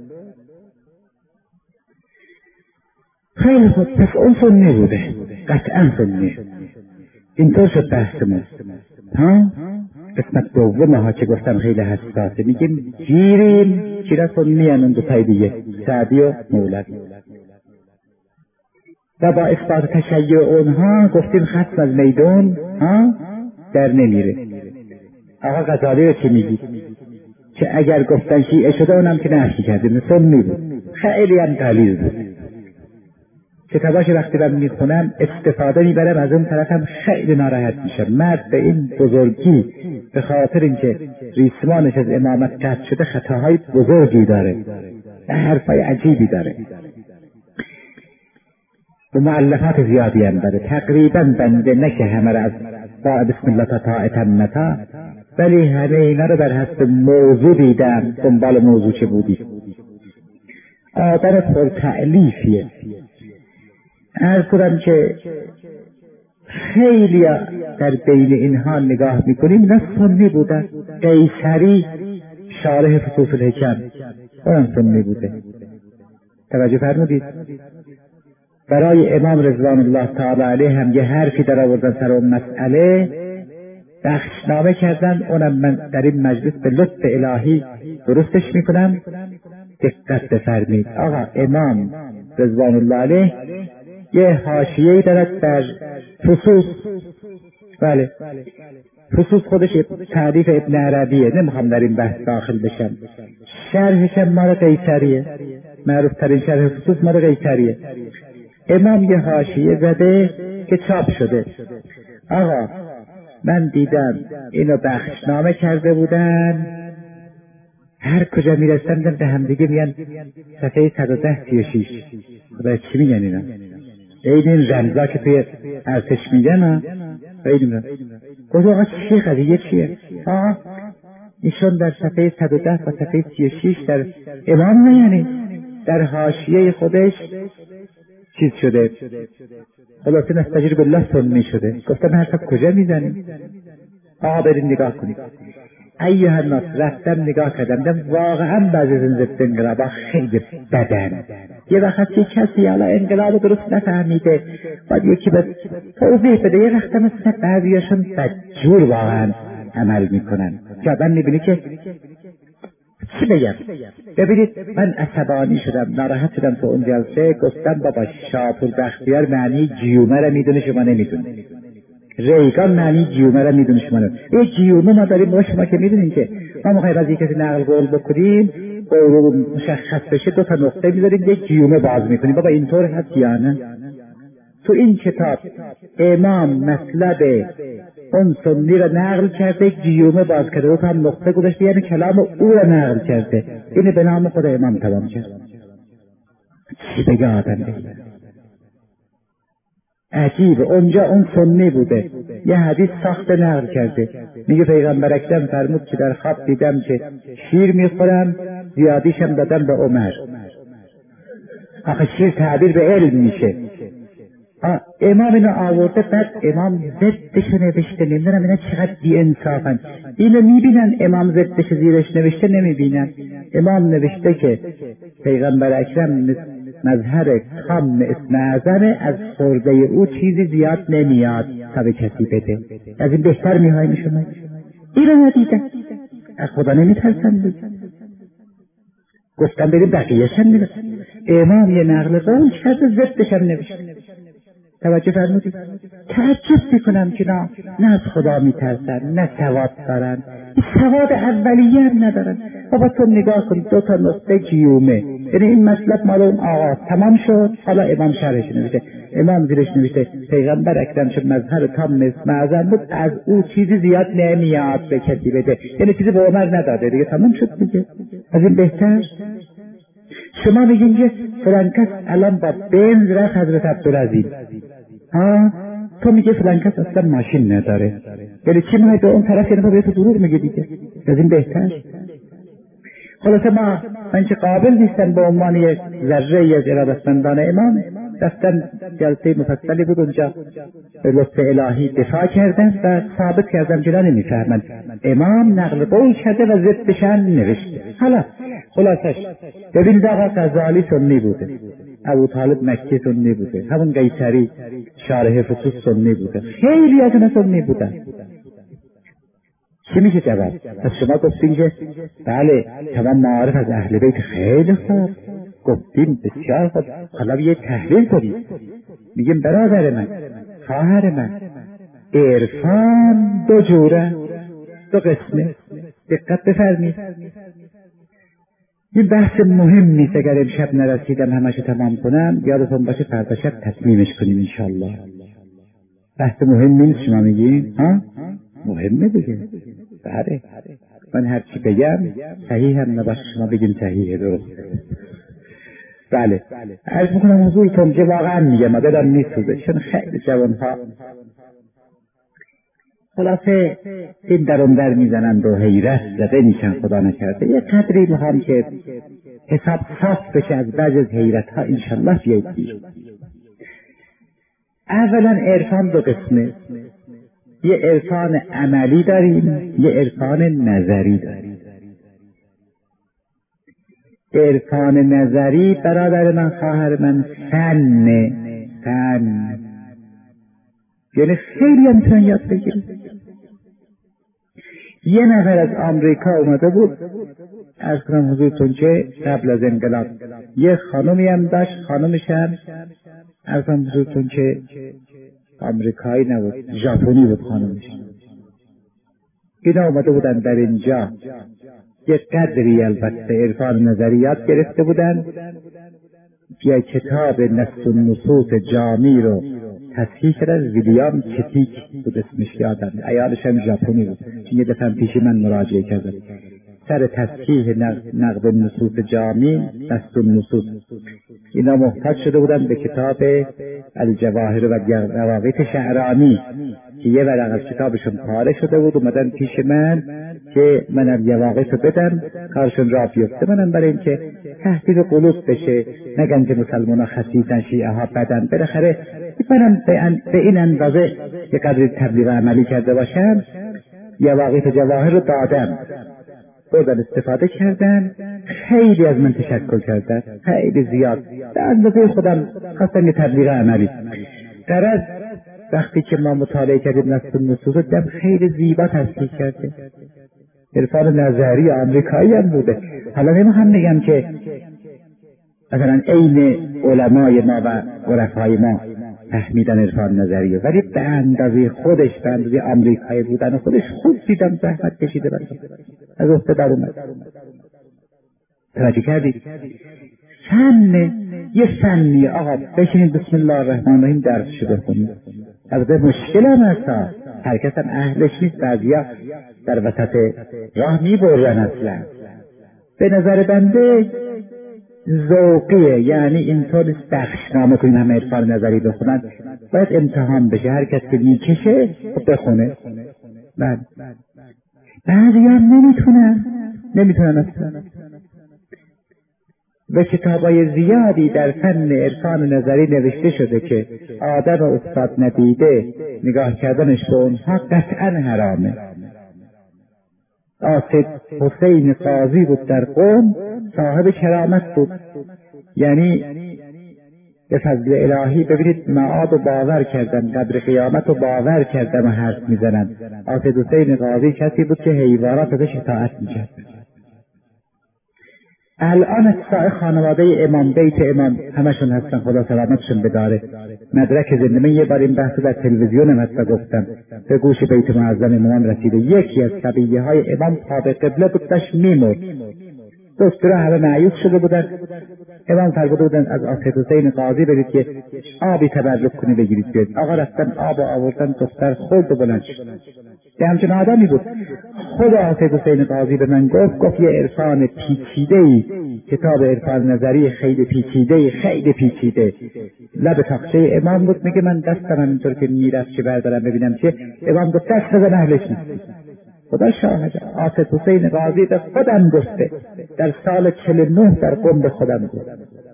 خیلی خوب، پس اون سنی بوده، قطعا سنی. اینطور شد بحثمون. قسمت دوم ها که گفتم خیلی حساسه، میگیم گیریم چیرا سنی هم اون دوتای دیگه، سعدی و مولوی، و با اثبات تشیع اونها گفتیم خصم از میدون در نمیره. آقا غزالی رو چی میگی؟ که اگر گفتن شیعه شده اونم که نفی کردیم، سنی بود، خیلی هم غلیظ بود. کتاباش وقتی من میخونم استفاده میبرم، از اون طرف هم خیلی ناراحت میشم. مرد به این بزرگی به خاطر اینکه ریسمانش از امامت قطع شده خطاهای بزرگی داره و حرفای عجیبی داره و مؤلفات زیادی هم داره. تقریبا بنده نشه همه را از با بسم الله تا اتمتا، ولی همه اینا رو در حسب موضوع دیدم، دنبال موضوع چه بودی. آدم پرتألیفیه. عرض کنم که خیلی در بین اینها نگاه میکنیم نه سنی بودن. قیصری شارح فصوص الحکم اون سنی بوده. توجه فرمودید؟ برای امام رضوان الله تعالی علیه هم یه حرفی در آوردن سر اون مسئله، بخشنامه کردن. اونم من در این مجلس به لطف الهی درستش میکنم. دقت بفرمید. آقا امام رضوان الله علیه یه حاشیه‌ای دارد در فصوص. بله، فصوص خودش تعریف ابن عربیه، نمیخوام در این بحث داخل بشم. شرحش هم مال قیصریه، معروف ترین شرح فصوص مال قیصریه. امام یه حاشیه زده که چاپ شده. آقا من دیدم اینو بخشنامه کرده بودن، هر کجا میرسن به همدیگه میگن صفحه 110-36. خدا چی میگن اینا؟ این رمزا که توی ارتش میگن خیلی گفت آقا چی قضیه چیه؟ ایشون در صفحه 110 و صفحه 36 در امام نه، یعنی در حاشیه خودش چیز شده، خلاصه نستجیر بالله سنی شده. گفتم حرفا کجا میزنیم؟ آقا برین نگاه کنید. ایها الناس، رفتم نگاه کردم، واقعا بعضی از این ضد انقلابا خیلی بدن. یه وقت یه کسی حالا انقلاب درست نفهمیده، باید یکی به توضیح بده. یه وقت مثلا بعضیاشون بدجور واقعا عمل میکنن که آدم میبینی که چی بگم. ببینید من عصبانی شدم، ناراحت شدم تو اون جلسه. گفتم بابا شاپور بختیار معنی جیومه را میدونه، شما نمیدونه. ریگان معنی جیومه را میدونه، شما نمیدونه. یه جیومه ما داریم با شما که میدونین که ما میخوایم از یک کسی نقل قول بکنیم، مشخص بشه 2 نقطه میذاریم، یک جیومه باز میکنیم. بابا اینطور هست یا نه؟ تو این کتاب امام مطلب اون سنی را نقل کرده، جیومه باز کرده، 2 نقطه گذاشته، یعنی کلام او را نقل کرده. اینه به نام خود امام تمام کرد. چی بگه آدم بگه؟ عجیب. اونجا اون سنی بوده، یه حدیث ساخته نقل کرده. میگه پیغمبر اکرم فرمود که در خواب دیدم که شیر میخورم زیادیشم دادن به عمر. آخه شیر تعبیر به علم میشه. امام اینو آورده، بعد امام ضدش نوشته. نمیدونم اینا چقدر بی انصافن. اینو میبینن امام ضدش زیرش نوشته نمیبینن. امام نوشته که پیغمبر اکرم مظهر تام اسم اعظم، از خورده او چیزی زیاد نمیاد تا به کسی بده. از این بهتر میخوایم شما اینو ندیدن، از خدا نمیترسن. گفتم بریم بقیه‌شم میرسن. امام یه نقل قول کرده، ضدش هم نوشته. توجه فرمودید؟ تعجب میکنم که نه از خدا میترسن، نه سواد دارن، سواد اولیه هم ندارن. بابا تو نگاه کن، 2 تا نقطه گیومه، یعنی این مطلب مال اون آقا تمام شد. حالا امام شرحش نوشته، امام زیرش نوشته پیغمبر اکرم شد مظهر تام اسم اعظم بود، از او چیزی زیاد نمیاد به کسی بده. یعنی چیزی به عمر نداده دیگه، تمام شد دیگه. از این بهتر شما میگین که فلان کس الان با بنز رفت حضرت عبدالعزیز، تو میگه فلان کس اصلا ماشین نداره. یعنی چی میگه اون طرف؟ یعنی به تو دروغ میگه دیگه. از این بهتر. خلاصه من که قابل نیستن به عنوان یک ذره از ارادتمندان امام رفتن جلسه مفصلی بود اونجا به لطف الهی دفاع کردن و ثابت کردن که نمیفهمن. امام نقل قول کرده و ضدشن نوشته. حالا خلاصش ببینید آقا غزالی سنی بوده، ابو طالب مکی سنی بوده، همون قیصری شارح فتوح سنی بوده، خیلی از اینا سنی بودن. چی میشه جواب؟ پس شما گفتین که بله تمام معارف از اهل بیت خیلی خوب، گفتیم بسیار خوب. حالا یه تحلیل کنید. میگیم برادر من، خواهر من، عرفان 2 جوره، 2 قسمه. دقت بفرمید. این بحث مهم نیست، اگر امشب نرسیدم همشو تمام کنم یادتون باشه فردا شب تتمیمش کنیم انشالله. بحث مهم نیست شما میگین؟ مهمه دیگه. بله من هرچی بگم صحیح هم نباشه شما بگیم صحیحه، درست. بله عرض میکنم حضورتون که واقعا میگم دلم میسوزه، چون خیلی جوانها خلاصه این در میزنند و حیرت زده میشن. خدا نکرده یه قدری میخوام که حساب صاف بشه از بعض از حیرت ها انشالله بیایید بیرون. اولا عرفان 2 قسمه، یه عرفان عملی داریم، یه عرفان نظری داریم. عرفان نظری برادر من، خواهر من، فن، یعنی خیلی هم میتونن یاد بگیریم. یه نفر از آمریکا اومده بود، عرض کنم حضورتون که قبل از انقلاب یه خانومی هم داشت، خانومش هم عرض کنم حضورتون که آمریکایی نبود، ژاپنی بود خانومش. اینا اومده بودن در اینجا یه قدری البته عرفان نظریات گرفته بودن، یه کتاب نص النصوص جامی رو تصحیح کردن. ویلیام کتیک بود اسمش، یادم عیالش هم ژاپنی بود، یه دفعه پیش من مراجعه کردم سر تصحیح نقد النصوص جامی، نص النصوص. اینا محتاج شده بودن به کتاب الجواهر و رواقیت شعرانی که یه ورق از کتابشون پاره شده بود، اومدن پیش من که منم یواقیت رو بدم کارشون را بیفته. منم برای این که تحقیق قلوب بشه، نگن که مسلمان ها خسیسن، شیعه ها بدن، بالاخره منم به این اندازه یه قدر تبلیغ عملی کرده باشم، یواقیت جواهر رو دادم، بردن استفاده کردن. خیلی از من تشکر کردن، خیلی زیاد، به اندازه خودم خواستم یه تبلیغ عملی. غرض وقتی که ما مطالعه کردیم نص النصوص دیدم خیلی زیبا تصحیح کرده. عرفان نظری آمریکایی هم بوده. حالا نمیخوام میگم که مثلا عین علمای ما و عرفای ما فهمیدن عرفان نظریه، ولی به اندازه خودش، به اندازه آمریکایی بودن خودش خوب دیدم زحمت کشیده برای از افته در اومد. توجه کردید؟ فن، یه فنی آقا بشینید بسم الله الرحمن الرحیم درس شده کنید. البته مشکل هم هست، هر کس هم اهلش نیست، بعضیا در وسط راه میبرن. اصلا به نظر بنده ذوقیه، یعنی اینطور بخشنامه کنین همه عرفان نظری بخونن، باید امتحان بشه، هر کس که میکشه بخونه. بعضی هم نمیتونن اصلا. و کتابای زیادی در فن عرفان نظری نوشته شده که آدم استاد ندیده نگاه کردنش به اونها قطعا حرامه. آصد حسین قاضی بود در قم، صاحب کرامت بود، یعنی به فضل الهی ببینید معاد و باور کردن، قبر قیامت و باور کردن و حرف میزنن. آصد حسین قاضی کسی بود که حیوانات ازش اطاعت میکرد. الان اتباع خانواده امام، بیت امام همشون هستن، خدا سلامتشون بداره. مدرک زنده. من یه بار این بحث در تلویزیون هم حتی گفتم، به گوش بیت معظم امام رسیده. یکی از صبیه های امام پا به قبله بود، داشت میمرد. دکترها همه معیوب شده بودن. امام فرموده بودن از آصد حسین قاضی برید که آبی تبرک کنی بگیرید بیاد. آقا رفتن آب آوردن، دختر خورد و بلند شد. یه همچون آدمی بود. خود آصد حسین قاضی به من گفت یه عرفان پیچیده‌ای، کتاب عرفان نظری خیلی پیچیده، خیلی پیچیده. لب تاقچه امام بود. میگه من دستم همینطور که میرفت که بردارم ببینم چه. امام گفت دست بزن اهلش نیست. خدا شاهد، آصد حسین قاضی به خودم گفته، در سال 49 در قم به خودم گفت.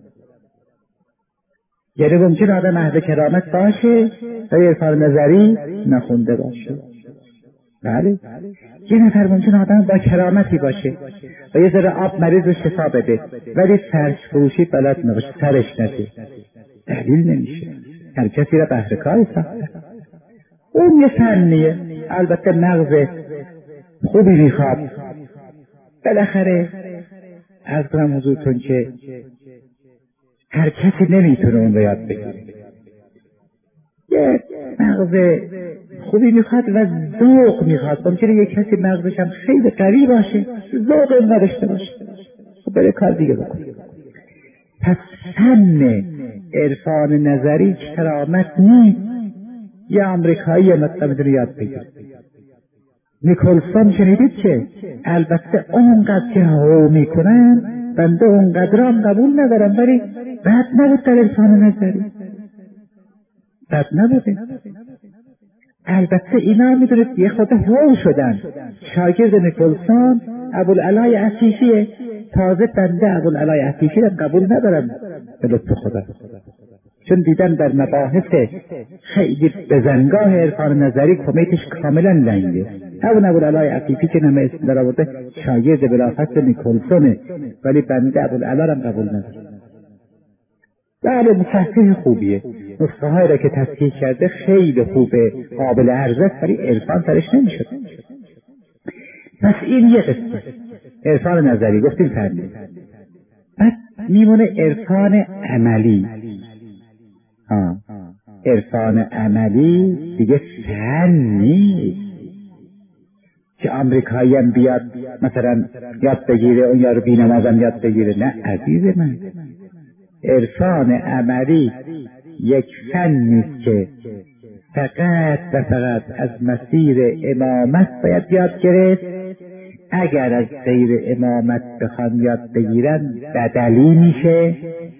یعنی ممکن آدم اهل کرامت باشه و عرفان نظری نخونده باشه. بله، یه نفر ممکن آدم با کرامتی باشه و یه ذره آب مریض رو شفا بده، ولی فرش فروشی بلد نباشه، سرش نده. دلیل نمیشه. هر کسی را بهر کاری ساخته. اون یه فنیه، البته مغز خوبی میخواد. بالاخره عرض کنم حضورتون که هر کسی نمیتونه اون رو یاد بگیره. یه مغز خوبی میخواد و ذوق میخواد. ممکنه یک کسی مغزش هم خیلی قوی باشه، ذوق این نداشته باشه، خب بره کار دیگه بکنه. پس فن عرفان نظری کرامت نیست. یه آمریکایی مثلا میتونه یاد بگیره. نیکلسون شنیدید که البته اونقدر که هو میکنن بنده اونقدر هم قبول ندارم، ولی بد نبود در عرفان نظری، بد نبوده. البته اینا میدونید یه خود هو شدن. شاگرد نیکلسون ابوالعلای عفیفیه. تازه بنده ابوالعلای عفیفی رو قبول ندارم به لطف خدا، چون دیدن در مباحث خیلی بزنگاه عرفان نظری کمیتش کاملا لنگه. همون ابوالعلای عفیفی که نمه اسم در آورده شاگرد بلافاصله نیکلسونه، ولی بنده ابوالعلا رو قبول ندارم. بله، مصحح خوبیه، نسخه هایی را که تصحیح کرده خیلی خوبه، قابل عرض است، ولی عرفان سرش نمیشد. پس این یه قسمت عرفان نظری گفتیم فنی. بعد میمونه عرفان عملی. عرفان عملی دیگه فن نیست که آمریکایی هم بیاد مثلا یاد بگیره، اون یارو بی‌نمازم یاد بگیره. نه عزیز من، عرفان عملی یک فن نیست که فقط و فقط از مسیر امامت باید یاد گرفت. اگر از غیر امامت بخوان یاد بگیرن بدلی میشه.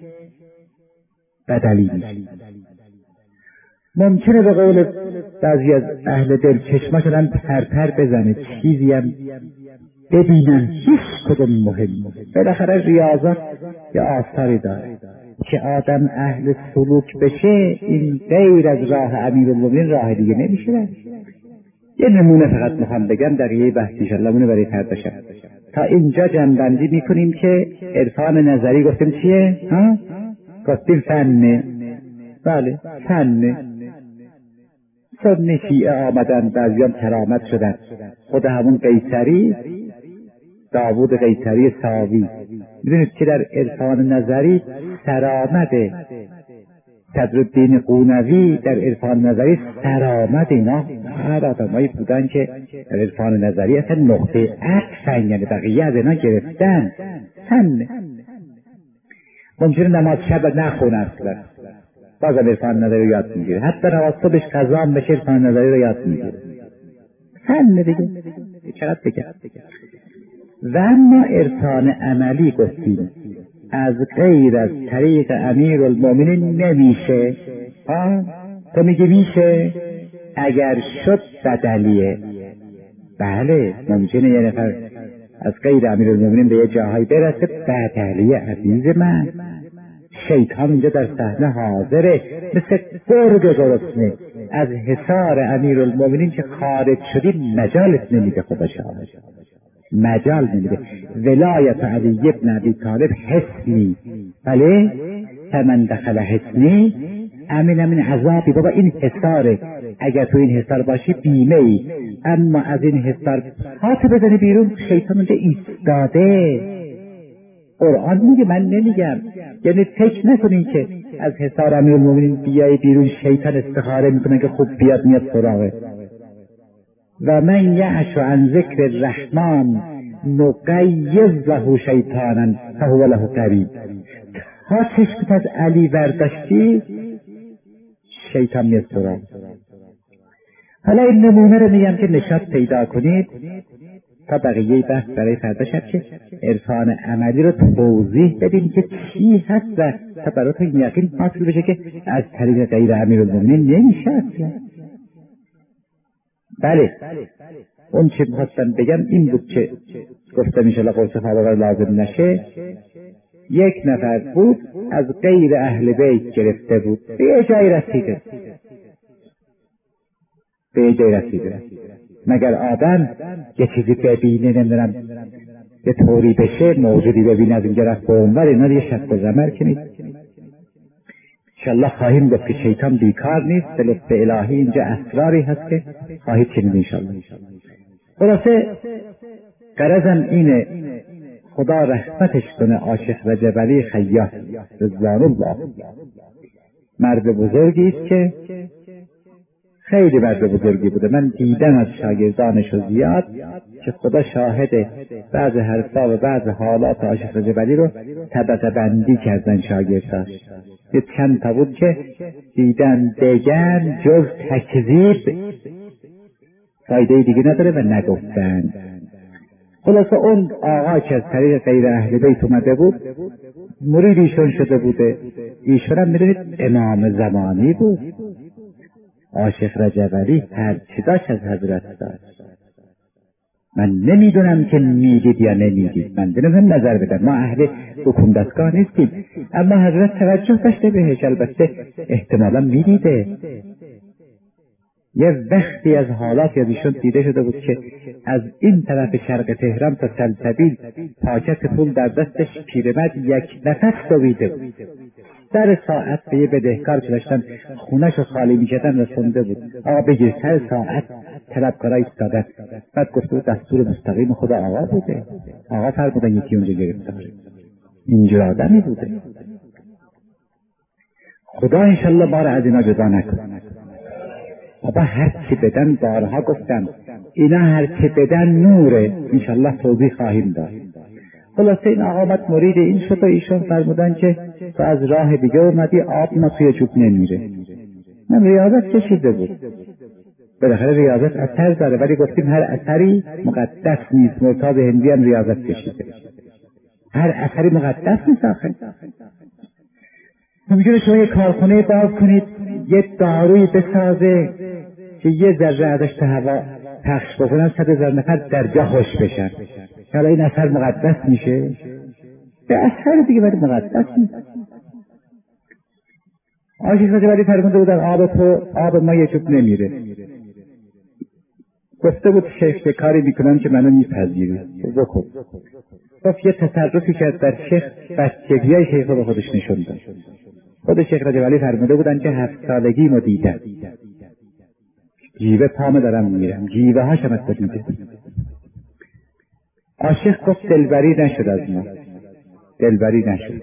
ممکنه به قول بعضی از اهل دل چشماشون هم پرپر بزنه، چیزی هم ببینن، هیچ کدوم مهم. بالاخره ریاضت یا آثاری داره که آدم اهل سلوک بشه. این غیر از راه امیرالمومنین راه دیگه نمیشه. یه نمونه فقط میخوام بگم در یه بحث ان شاءالله مونه برای پرداشتن. تا اینجا جمع‌بندی میکنیم که عرفان نظری گفتیم چیه؟ گفتیم فنه. بله، فنه. سنی شیعه آمدن، بعضیان کرامت شدن. خود همون قیصری، داوود قیصری ساوی، میدونید که در عرفان نظری سرآمده. صدرالدین قونوی در عرفان نظری سرآمد. اینا هر آدمایی بودن که در عرفان نظری اصلا نقطه عطفن، یعنی بقیه از اینا گرفتن. فن. ممکنه نماز شب نخونه اصلا، بازم عرفان نظری رو یاد میگیره. حتی نماز صبحش قضا هم بشه عرفان نظری رو یاد میگیره. فن دیگه. چقدر بگم. و اما عرفان عملی گفتیم از غیر از طریق امیرالمومنین نمیشه. تو میگی میشه؟ اگر شد بدلیه. بله، ممکنه یه نفر از غیر امیرالمومنین به یه جاهایی برسه، بعدلی عزیز من شیطان اینجا در صحنه حاضره، مثل گرگ گرسنه. از حصار امیرالمومنین که خارج شدی مجالت نمیده، خدا شاهد مجال نمیده. ولایت علی ابن ابی طالب حصنی، بله فمن دخل حصنی امین من عذابی. بابا این حصاره، اگر تو این حصار باشی بیمه ای، اما از این حصار هاتو بزنی بیرون شیطان اونجا ایستاده. قرآن میگه، من نمیگم. یعنی فکر نکنین که از حصار امیرالمومنین بیای بیرون شیطان استخاره میکنه که خوب بیاد میاد سراغه. و من یعش عن ذکر الرحمن نقیض له شیطانا فهو له قرین. تا چشمت از علی برداشتی شیطان میاد سراغ. حالا این نمونه رو میگم که نشاط پیدا کنید تا بقیه بحث برای فردا شب که عرفان عملی رو توضیح بدیم که چی هست و تا براتون یقین حاصل بشه که از طریق غیر امیرالمومنین نمیشه. بله اون چه میخواستم بگم این بود که گفتم انشاءالله قرص فراغ لازم نشه. یک نفر بود از غیر اهل بیت گرفته بود، به یه جایی رسیده. مگر آدم یه چیزی ببینه، نمیدونم یه طوری بشه، موجودی ببینه از اینجا رفت به اونور، اینا یه شک و زمر که نیست. انشاءالله خواهیم گفت که شیطان بیکار نیست، به لطف الهی اینجا اسراری هست که خواهید شنید انشاءالله. خلاصه غرضم اینه خدا رحمتش کنه عاشق رجب علی خیاط رضوان الله، مرد بزرگی است که خیلی مرد بزرگی بوده. من دیدم از شاگردانش زیاد که خدا شاهد بعض حرفا و بعض حالات عاشق رجب علی رو طبقه بندی کردن شاگرداش. یه چند تا بود که دیدن دگن جز تکذیب فایده دیگه نداره و نگفتن. خلاصه اون آقا که از طریق غیر اهل بیت اومده بود مرید ایشون شده بوده. ایشون هم میدونید امام زمانی بود. عاشق رجب علی هر چی داشت از حضرت داشت. من نمیدونم که میدید یا نمیدید، من دونم نظر بدم، ما اهل حکم دستگاه نیستیم، اما حضرت توجه داشته بهش، البته احتمالا میدیده. یه وقتی از حالات یادشون دیده شده بود که از این طرف شرق تهران تا سلسبیل پاکت پول در دستش پیرمرد یک نفس دویده بود. در ساعت به یه بدهکار که داشتن خونش رو خالی میکردن رسونده بود. آقا بگیر، سر ساعت طلبکارا ایستادن. بعد گفته بود دستور مستقیم خدا آقا بوده. آقا فرمودن یکی اونجا گرفتار. اینجور آدمی بوده. خدا انشالله ما را از اینا جدا نکنه. بابا هر چی بدن، بارها گفتم اینا هر چی بدن نوره، انشالله توضیح خواهیم داد. خلاصه این آقا مرید این شد و ایشون فرمودن که تو از راه دیگه اومدی، آب ما توی چوب نمیره. من ریاضت کشیده بود، بالاخره ریاضت اثر داره، ولی گفتیم هر اثری مقدس نیست. مرتاض هندی هم ریاضت کشیده، هر اثری مقدس نیست. آخه ممکنه شما یک کارخونه باز کنید، یه داروی بسازه که یه ذره ازش تو هوا پخش بکنن 100,000 نفر در جا خوش بشن. حالا این اثر مقدس میشه؟ به اثر دیگه ولی مقدس نیست. عاشق رجب علی فرموده بودن آب ما یه چوب نمیره. گفته بود شیخ کاری میکنم که منو میپذیری، بکن. گفت یه تصرفی کرد در شیخ، بچگیای شیخ رو به خودش نشون داد. خود شیخ رجب علی فرموده بودن که 7 سالگی ما دیدن، جیوه پامه دارم میرم، جیوه هاشم از دیده. عاشق گفت دلبری نشد از ما، دلبری نشد.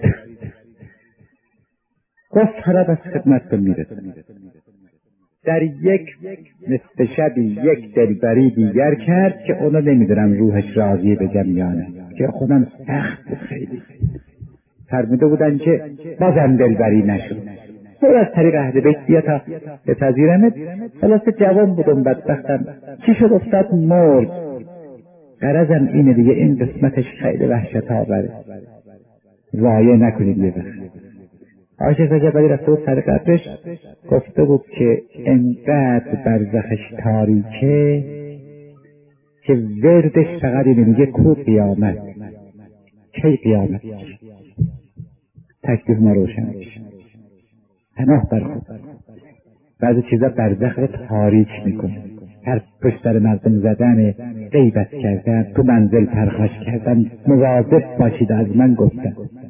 گفت حالا بس خدمت میرسه. در یک نصف شبی یک دلبری دیگر کرد که اونو نمیدونم روحش راضیه بگم یا نه، که خودم سخت خیلی فرموده بودن که بازم دلبری نشد. دور از طریق اهل بیت بیا تا بپذیرمت. خلاصه جوان بودم، بدبختم. چی شد؟ افتاد مرد. غرضم اینه دیگه، این قسمتش خیلی وحشت آوره، ضایع نکنید یه وقت. عاشق رجب علی رفته بود سر قبرش، گفته بود که انقدر برزخش تاریکه که وردش فقط اینه، میگه کو قیامت، کی قیامت؟ تکلیف ما روشن بشه. پناه بر خود. بعضی چیزا برزخ رو تاریک میکنه، هر پشت سر مردم زدن، غیبت کردن، تو منزل پرخاش کردن. مواظب باشید، از من گفتن.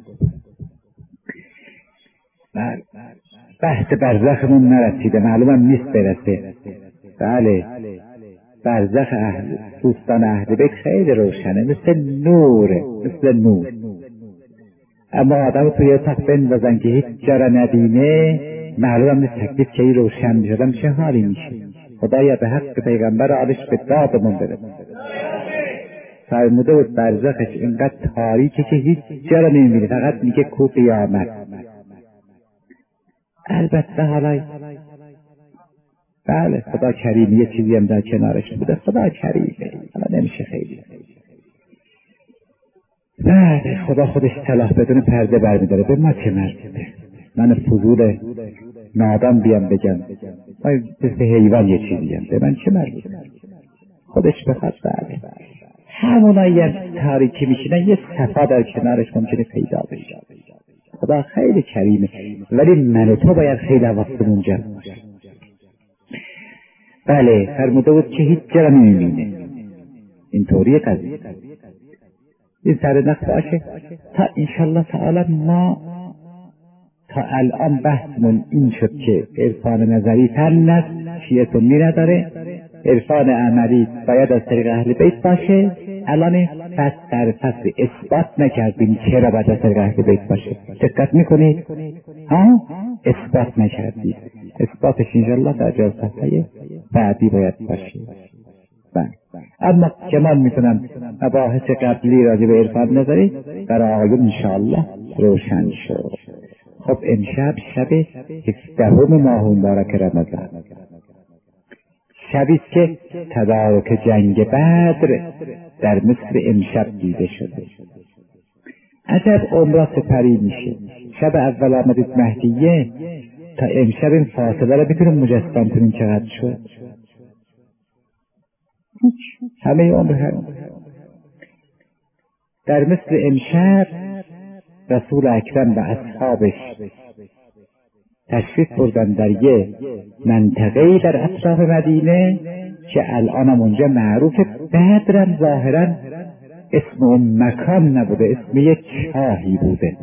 بحث برزخمون نرسیده، معلومم نیست برسه. بله، برزخ دوستان اهل بیت خیلی روشنه، مثل نوره، مثل نور. اما آدم توی اتاق بندازن که هیچ جا را نبینه، معلومم نیست تکلیف که روشن میشدم چه حالی میشه. خدایا به حق پیغمبر آلش به دادمون برد. فرموده بود برزخش اینقدر تاریکه که هیچ جا را نمیبینه، فقط میگه کو قیامت. البته حالا بله خدا کریم، یه چیزی هم در کنارش بوده، خدا کریمه، حالا نمیشه خیلی. بله خدا خودش صلاح بدون پرده برمیداره. به ما چه مرتبه؟ من فضول نادان بیام بگم مثل حیوان یه چیزی هم، به من چه مرتبه؟ خودش بخواد. بله همونایی هم تاریکی میشینن، یه صفا در کنارش ممکنه پیدا بشه. خدا خیلی کریمه، ولی من و تو باید خیلی حواسمون جمع باشه. بله فرموده بود که هیچ جا نمیبینه. اینطوری قضیه این سر نخ باشه تا انشالله تعالی. ما تا الان بحثمون این شد که عرفان نظری فن است، شیعه سنی نداره، عرفان عملی باید از طریق اهل بیت باشه. الان فصل در فصل اثبات نکردیم چرا باید از طریق اهل بیت باشه. دقت میکنید؟ اثبات نکردیم. اثباتش انشالله در جلسه بعدی باید باشه. اما که من میتونم مباحث قبلی راجع به عرفان نظری برای آقایون انشاءالله روشن شد. خب امشب شب 17 ماه مبارک رمضان، شبیست که تدارک جنگ بدر در مصر امشب دیده شده. عجب عمرها سپری میشه. شب اول آمدید مهدیه تا امشب این فاصله رو میتونیم مجسم کنیم چقدر شد. همه عمر هم در مثل امشب رسول اکرم و اصحابش تشریف بردن در یه منطقه‌ای در اطراف مدینه که الان هم اونجا معروف. بدرم ظاهرا اسم اون مکان نبوده، اسم یک چاهی بوده.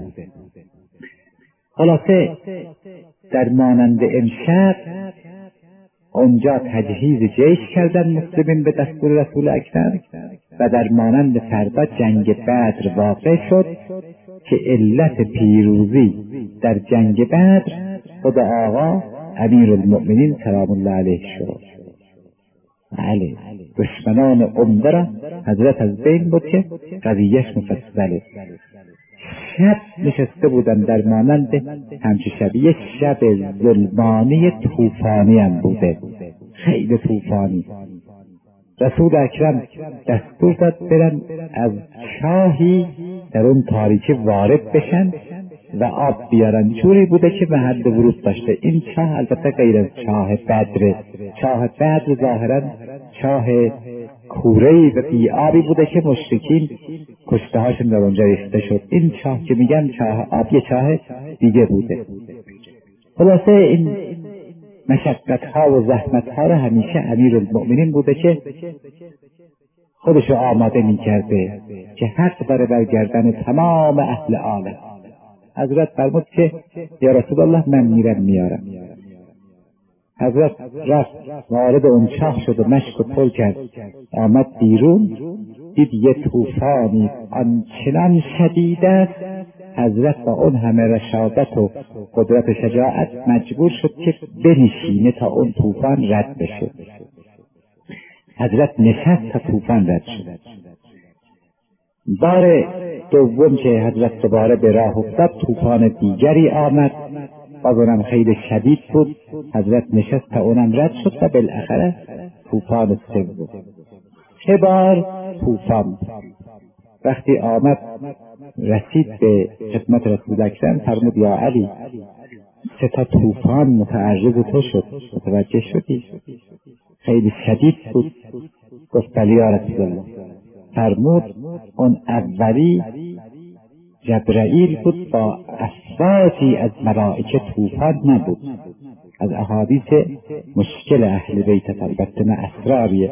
خلاصه در مانند امشب اونجا تجهیز جیش کردن مسلمین به دستور رسول اکرم و در مانند فردا جنگ بدر واقع شد که علت پیروزی در جنگ بدر خود آقا امیرالمؤمنین سلام الله علیه شد. بله دشمنان عمده را حضرت از بین بود که قضیهش مفصله. شب نشسته بودن در مانند همچه شبیه شب ظلمانی طوفانی هم بوده، خیلی طوفانی. رسول اکرم دستور داد برن از چاهی در اون تاریکی وارد بشن و آب بیارن. جوری بوده که محل ورود داشته. این چاه البته غیر از چاه بدر، چاه بدر ظاهرا چاه کوره‌ای و بی آبی بوده که مشرکین کشته هاشون در اونجا ریخته شد. این چاه که میگن چاه آب، یه چاه دیگه بوده. خلاصه این مشقت ها و زحمت ها رو همیشه امیرالمؤمنین بوده که خودشو آماده میکرده که حق داره بر گردن تمام اهل عالم. حضرت فرمود که یا رسول الله من میرم میارم. حضرت رفت وارد اون چاه شد و مشک و پل کرد، آمد بیرون دید یه طوفانی آنچنان شدید است. حضرت با اون همه رشادت و قدرت و شجاعت مجبور شد که بنشینه تا اون طوفان رد بشه. حضرت نشست تا طوفان رد شد. بار دوم که حضرت دوباره به راه افتاد طوفان دیگری آمد، باز اونم خیلی شدید بود. حضرت نشست تا اونم رد شد و بالاخره طوفان سوم. سه بار طوفان وقتی آمد رسید به خدمت رسول اکرم، فرمود یا علی 3 طوفان متعرض تو شد، متوجه شدی؟ خیلی شدید بود. گفت بلی یا رسول الله. فرمود اون اولی جبرائیل بود با افواجی از ملائکه، طوفان نبود. از احادیث مشکل اهل بیت، البته نه اسراریه.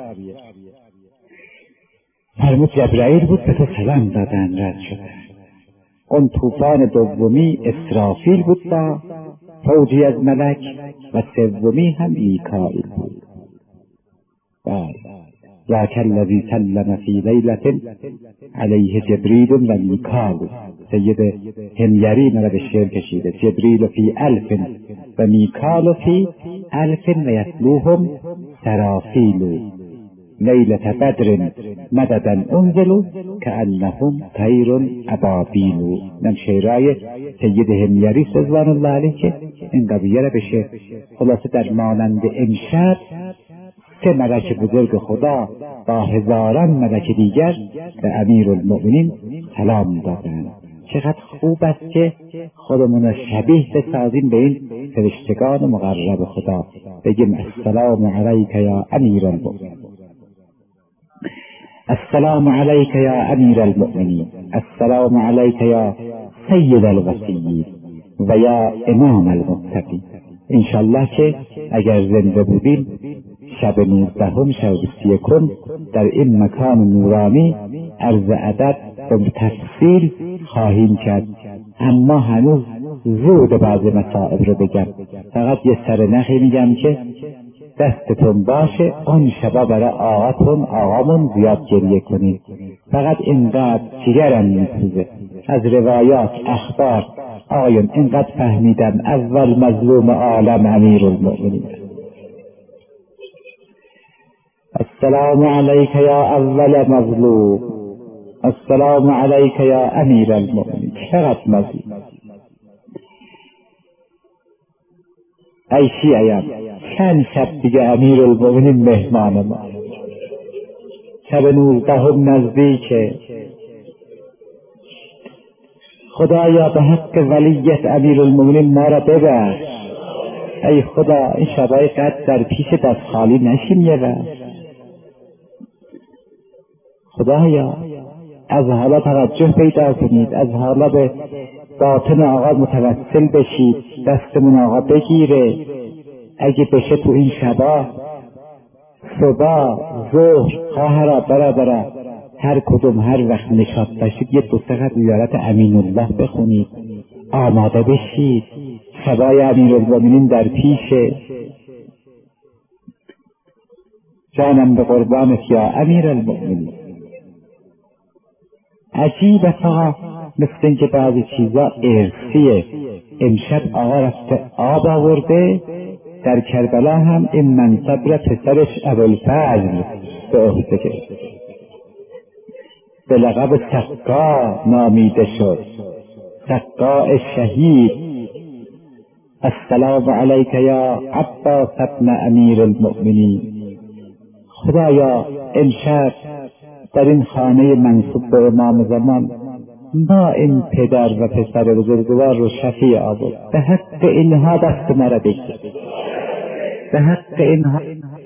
فرمود جبرائیل بود، به تو سلام دادن رد شده. اون طوفان دومی اسرافیل بود با فوجی از ملک، و سومی هم میکائیل بود. ذاک الذی سلم فی لیلة علیه جبریل و میکائیل. سید همگری مرا به شعر کشیده: جبریل فی الف و میکائیل فی الف و یتلوهم سرافیل لیلة بدر مددا انزلوا کأنهم طیر ابابیل. من شعرهای سید همگری رضوان الله علیه که این قضیه را به شعر خلاصه در مانند امشب 3 ملک بزرگ خدا با هزاران ملک دیگر به امیرالمؤمنین سلام دادند. چقدر خوب است که خودمون را شبیه بسازیم به این فرشتگان مقرب خدا. بگیم السلام علیک یا امیرالمؤمنین، السلام علیک یا امیرالمؤمنین، السلام علیک یا سید الوصیین و یا امام المتقین. انشالله که اگر زنده بودیم شب 19 شب 21 در این مکان نورانی عرض ادب به تفصیل خواهیم کرد. اما هنوز زود بعض مسائل رو بگم. فقط یه سرنخی میگم که دستتون باشه آن شبا برای آقامون زیاد گریه کنید. فقط اینقدر جگرم میسوزه از روایات اخبار. آقایون اینقدر فهمیدم اول مظلوم عالم امیرالمؤمنین. السلام علیک یا اول مظلوم، السلام علیک یا امیرالمؤمنین. چقدر مظلوم. ای شیعیان، چند شب دیگه امیرالمؤمنین مهمان ما. شب 19 نزدیکه. خدایا به حق ولیت امیرالمؤمنین ما را ببخش. ای خدا این شبای قدر در پیش دست خالی نشیم یه وقت. خدایا از حالا توجه پیدا کنید، از حالا به باطن آقا متوسل بشید، دستمون آقا بگیره. اگه بشه تو این شبا صبح ظهر خواهرا برادرا هر کدوم هر وقت نشاط بشید یه 2 خط زیارت امین الله بخونید، آماده بشید. شبای امیرالمؤمنین در پیشه. جانم به قربانت یا امیرالمؤمنین. عجیبه فقط مثل این که بعضی چیزا ارثیه. امشب آقا رفته آب آورده، در کربلا هم این منصب را پسرش ابوالفضل به عهده گرفت، به لقب سقا نامیده شد، سقا شهید. السلام علیک یا عباس ابن امیرالمؤمنین. خدایا امشب در این خانه منصوب به امام زمان ما این پدر و پسر بزرگوار رو شفیع آورد. به حق اینها دست مرا بگیر، به حق اینها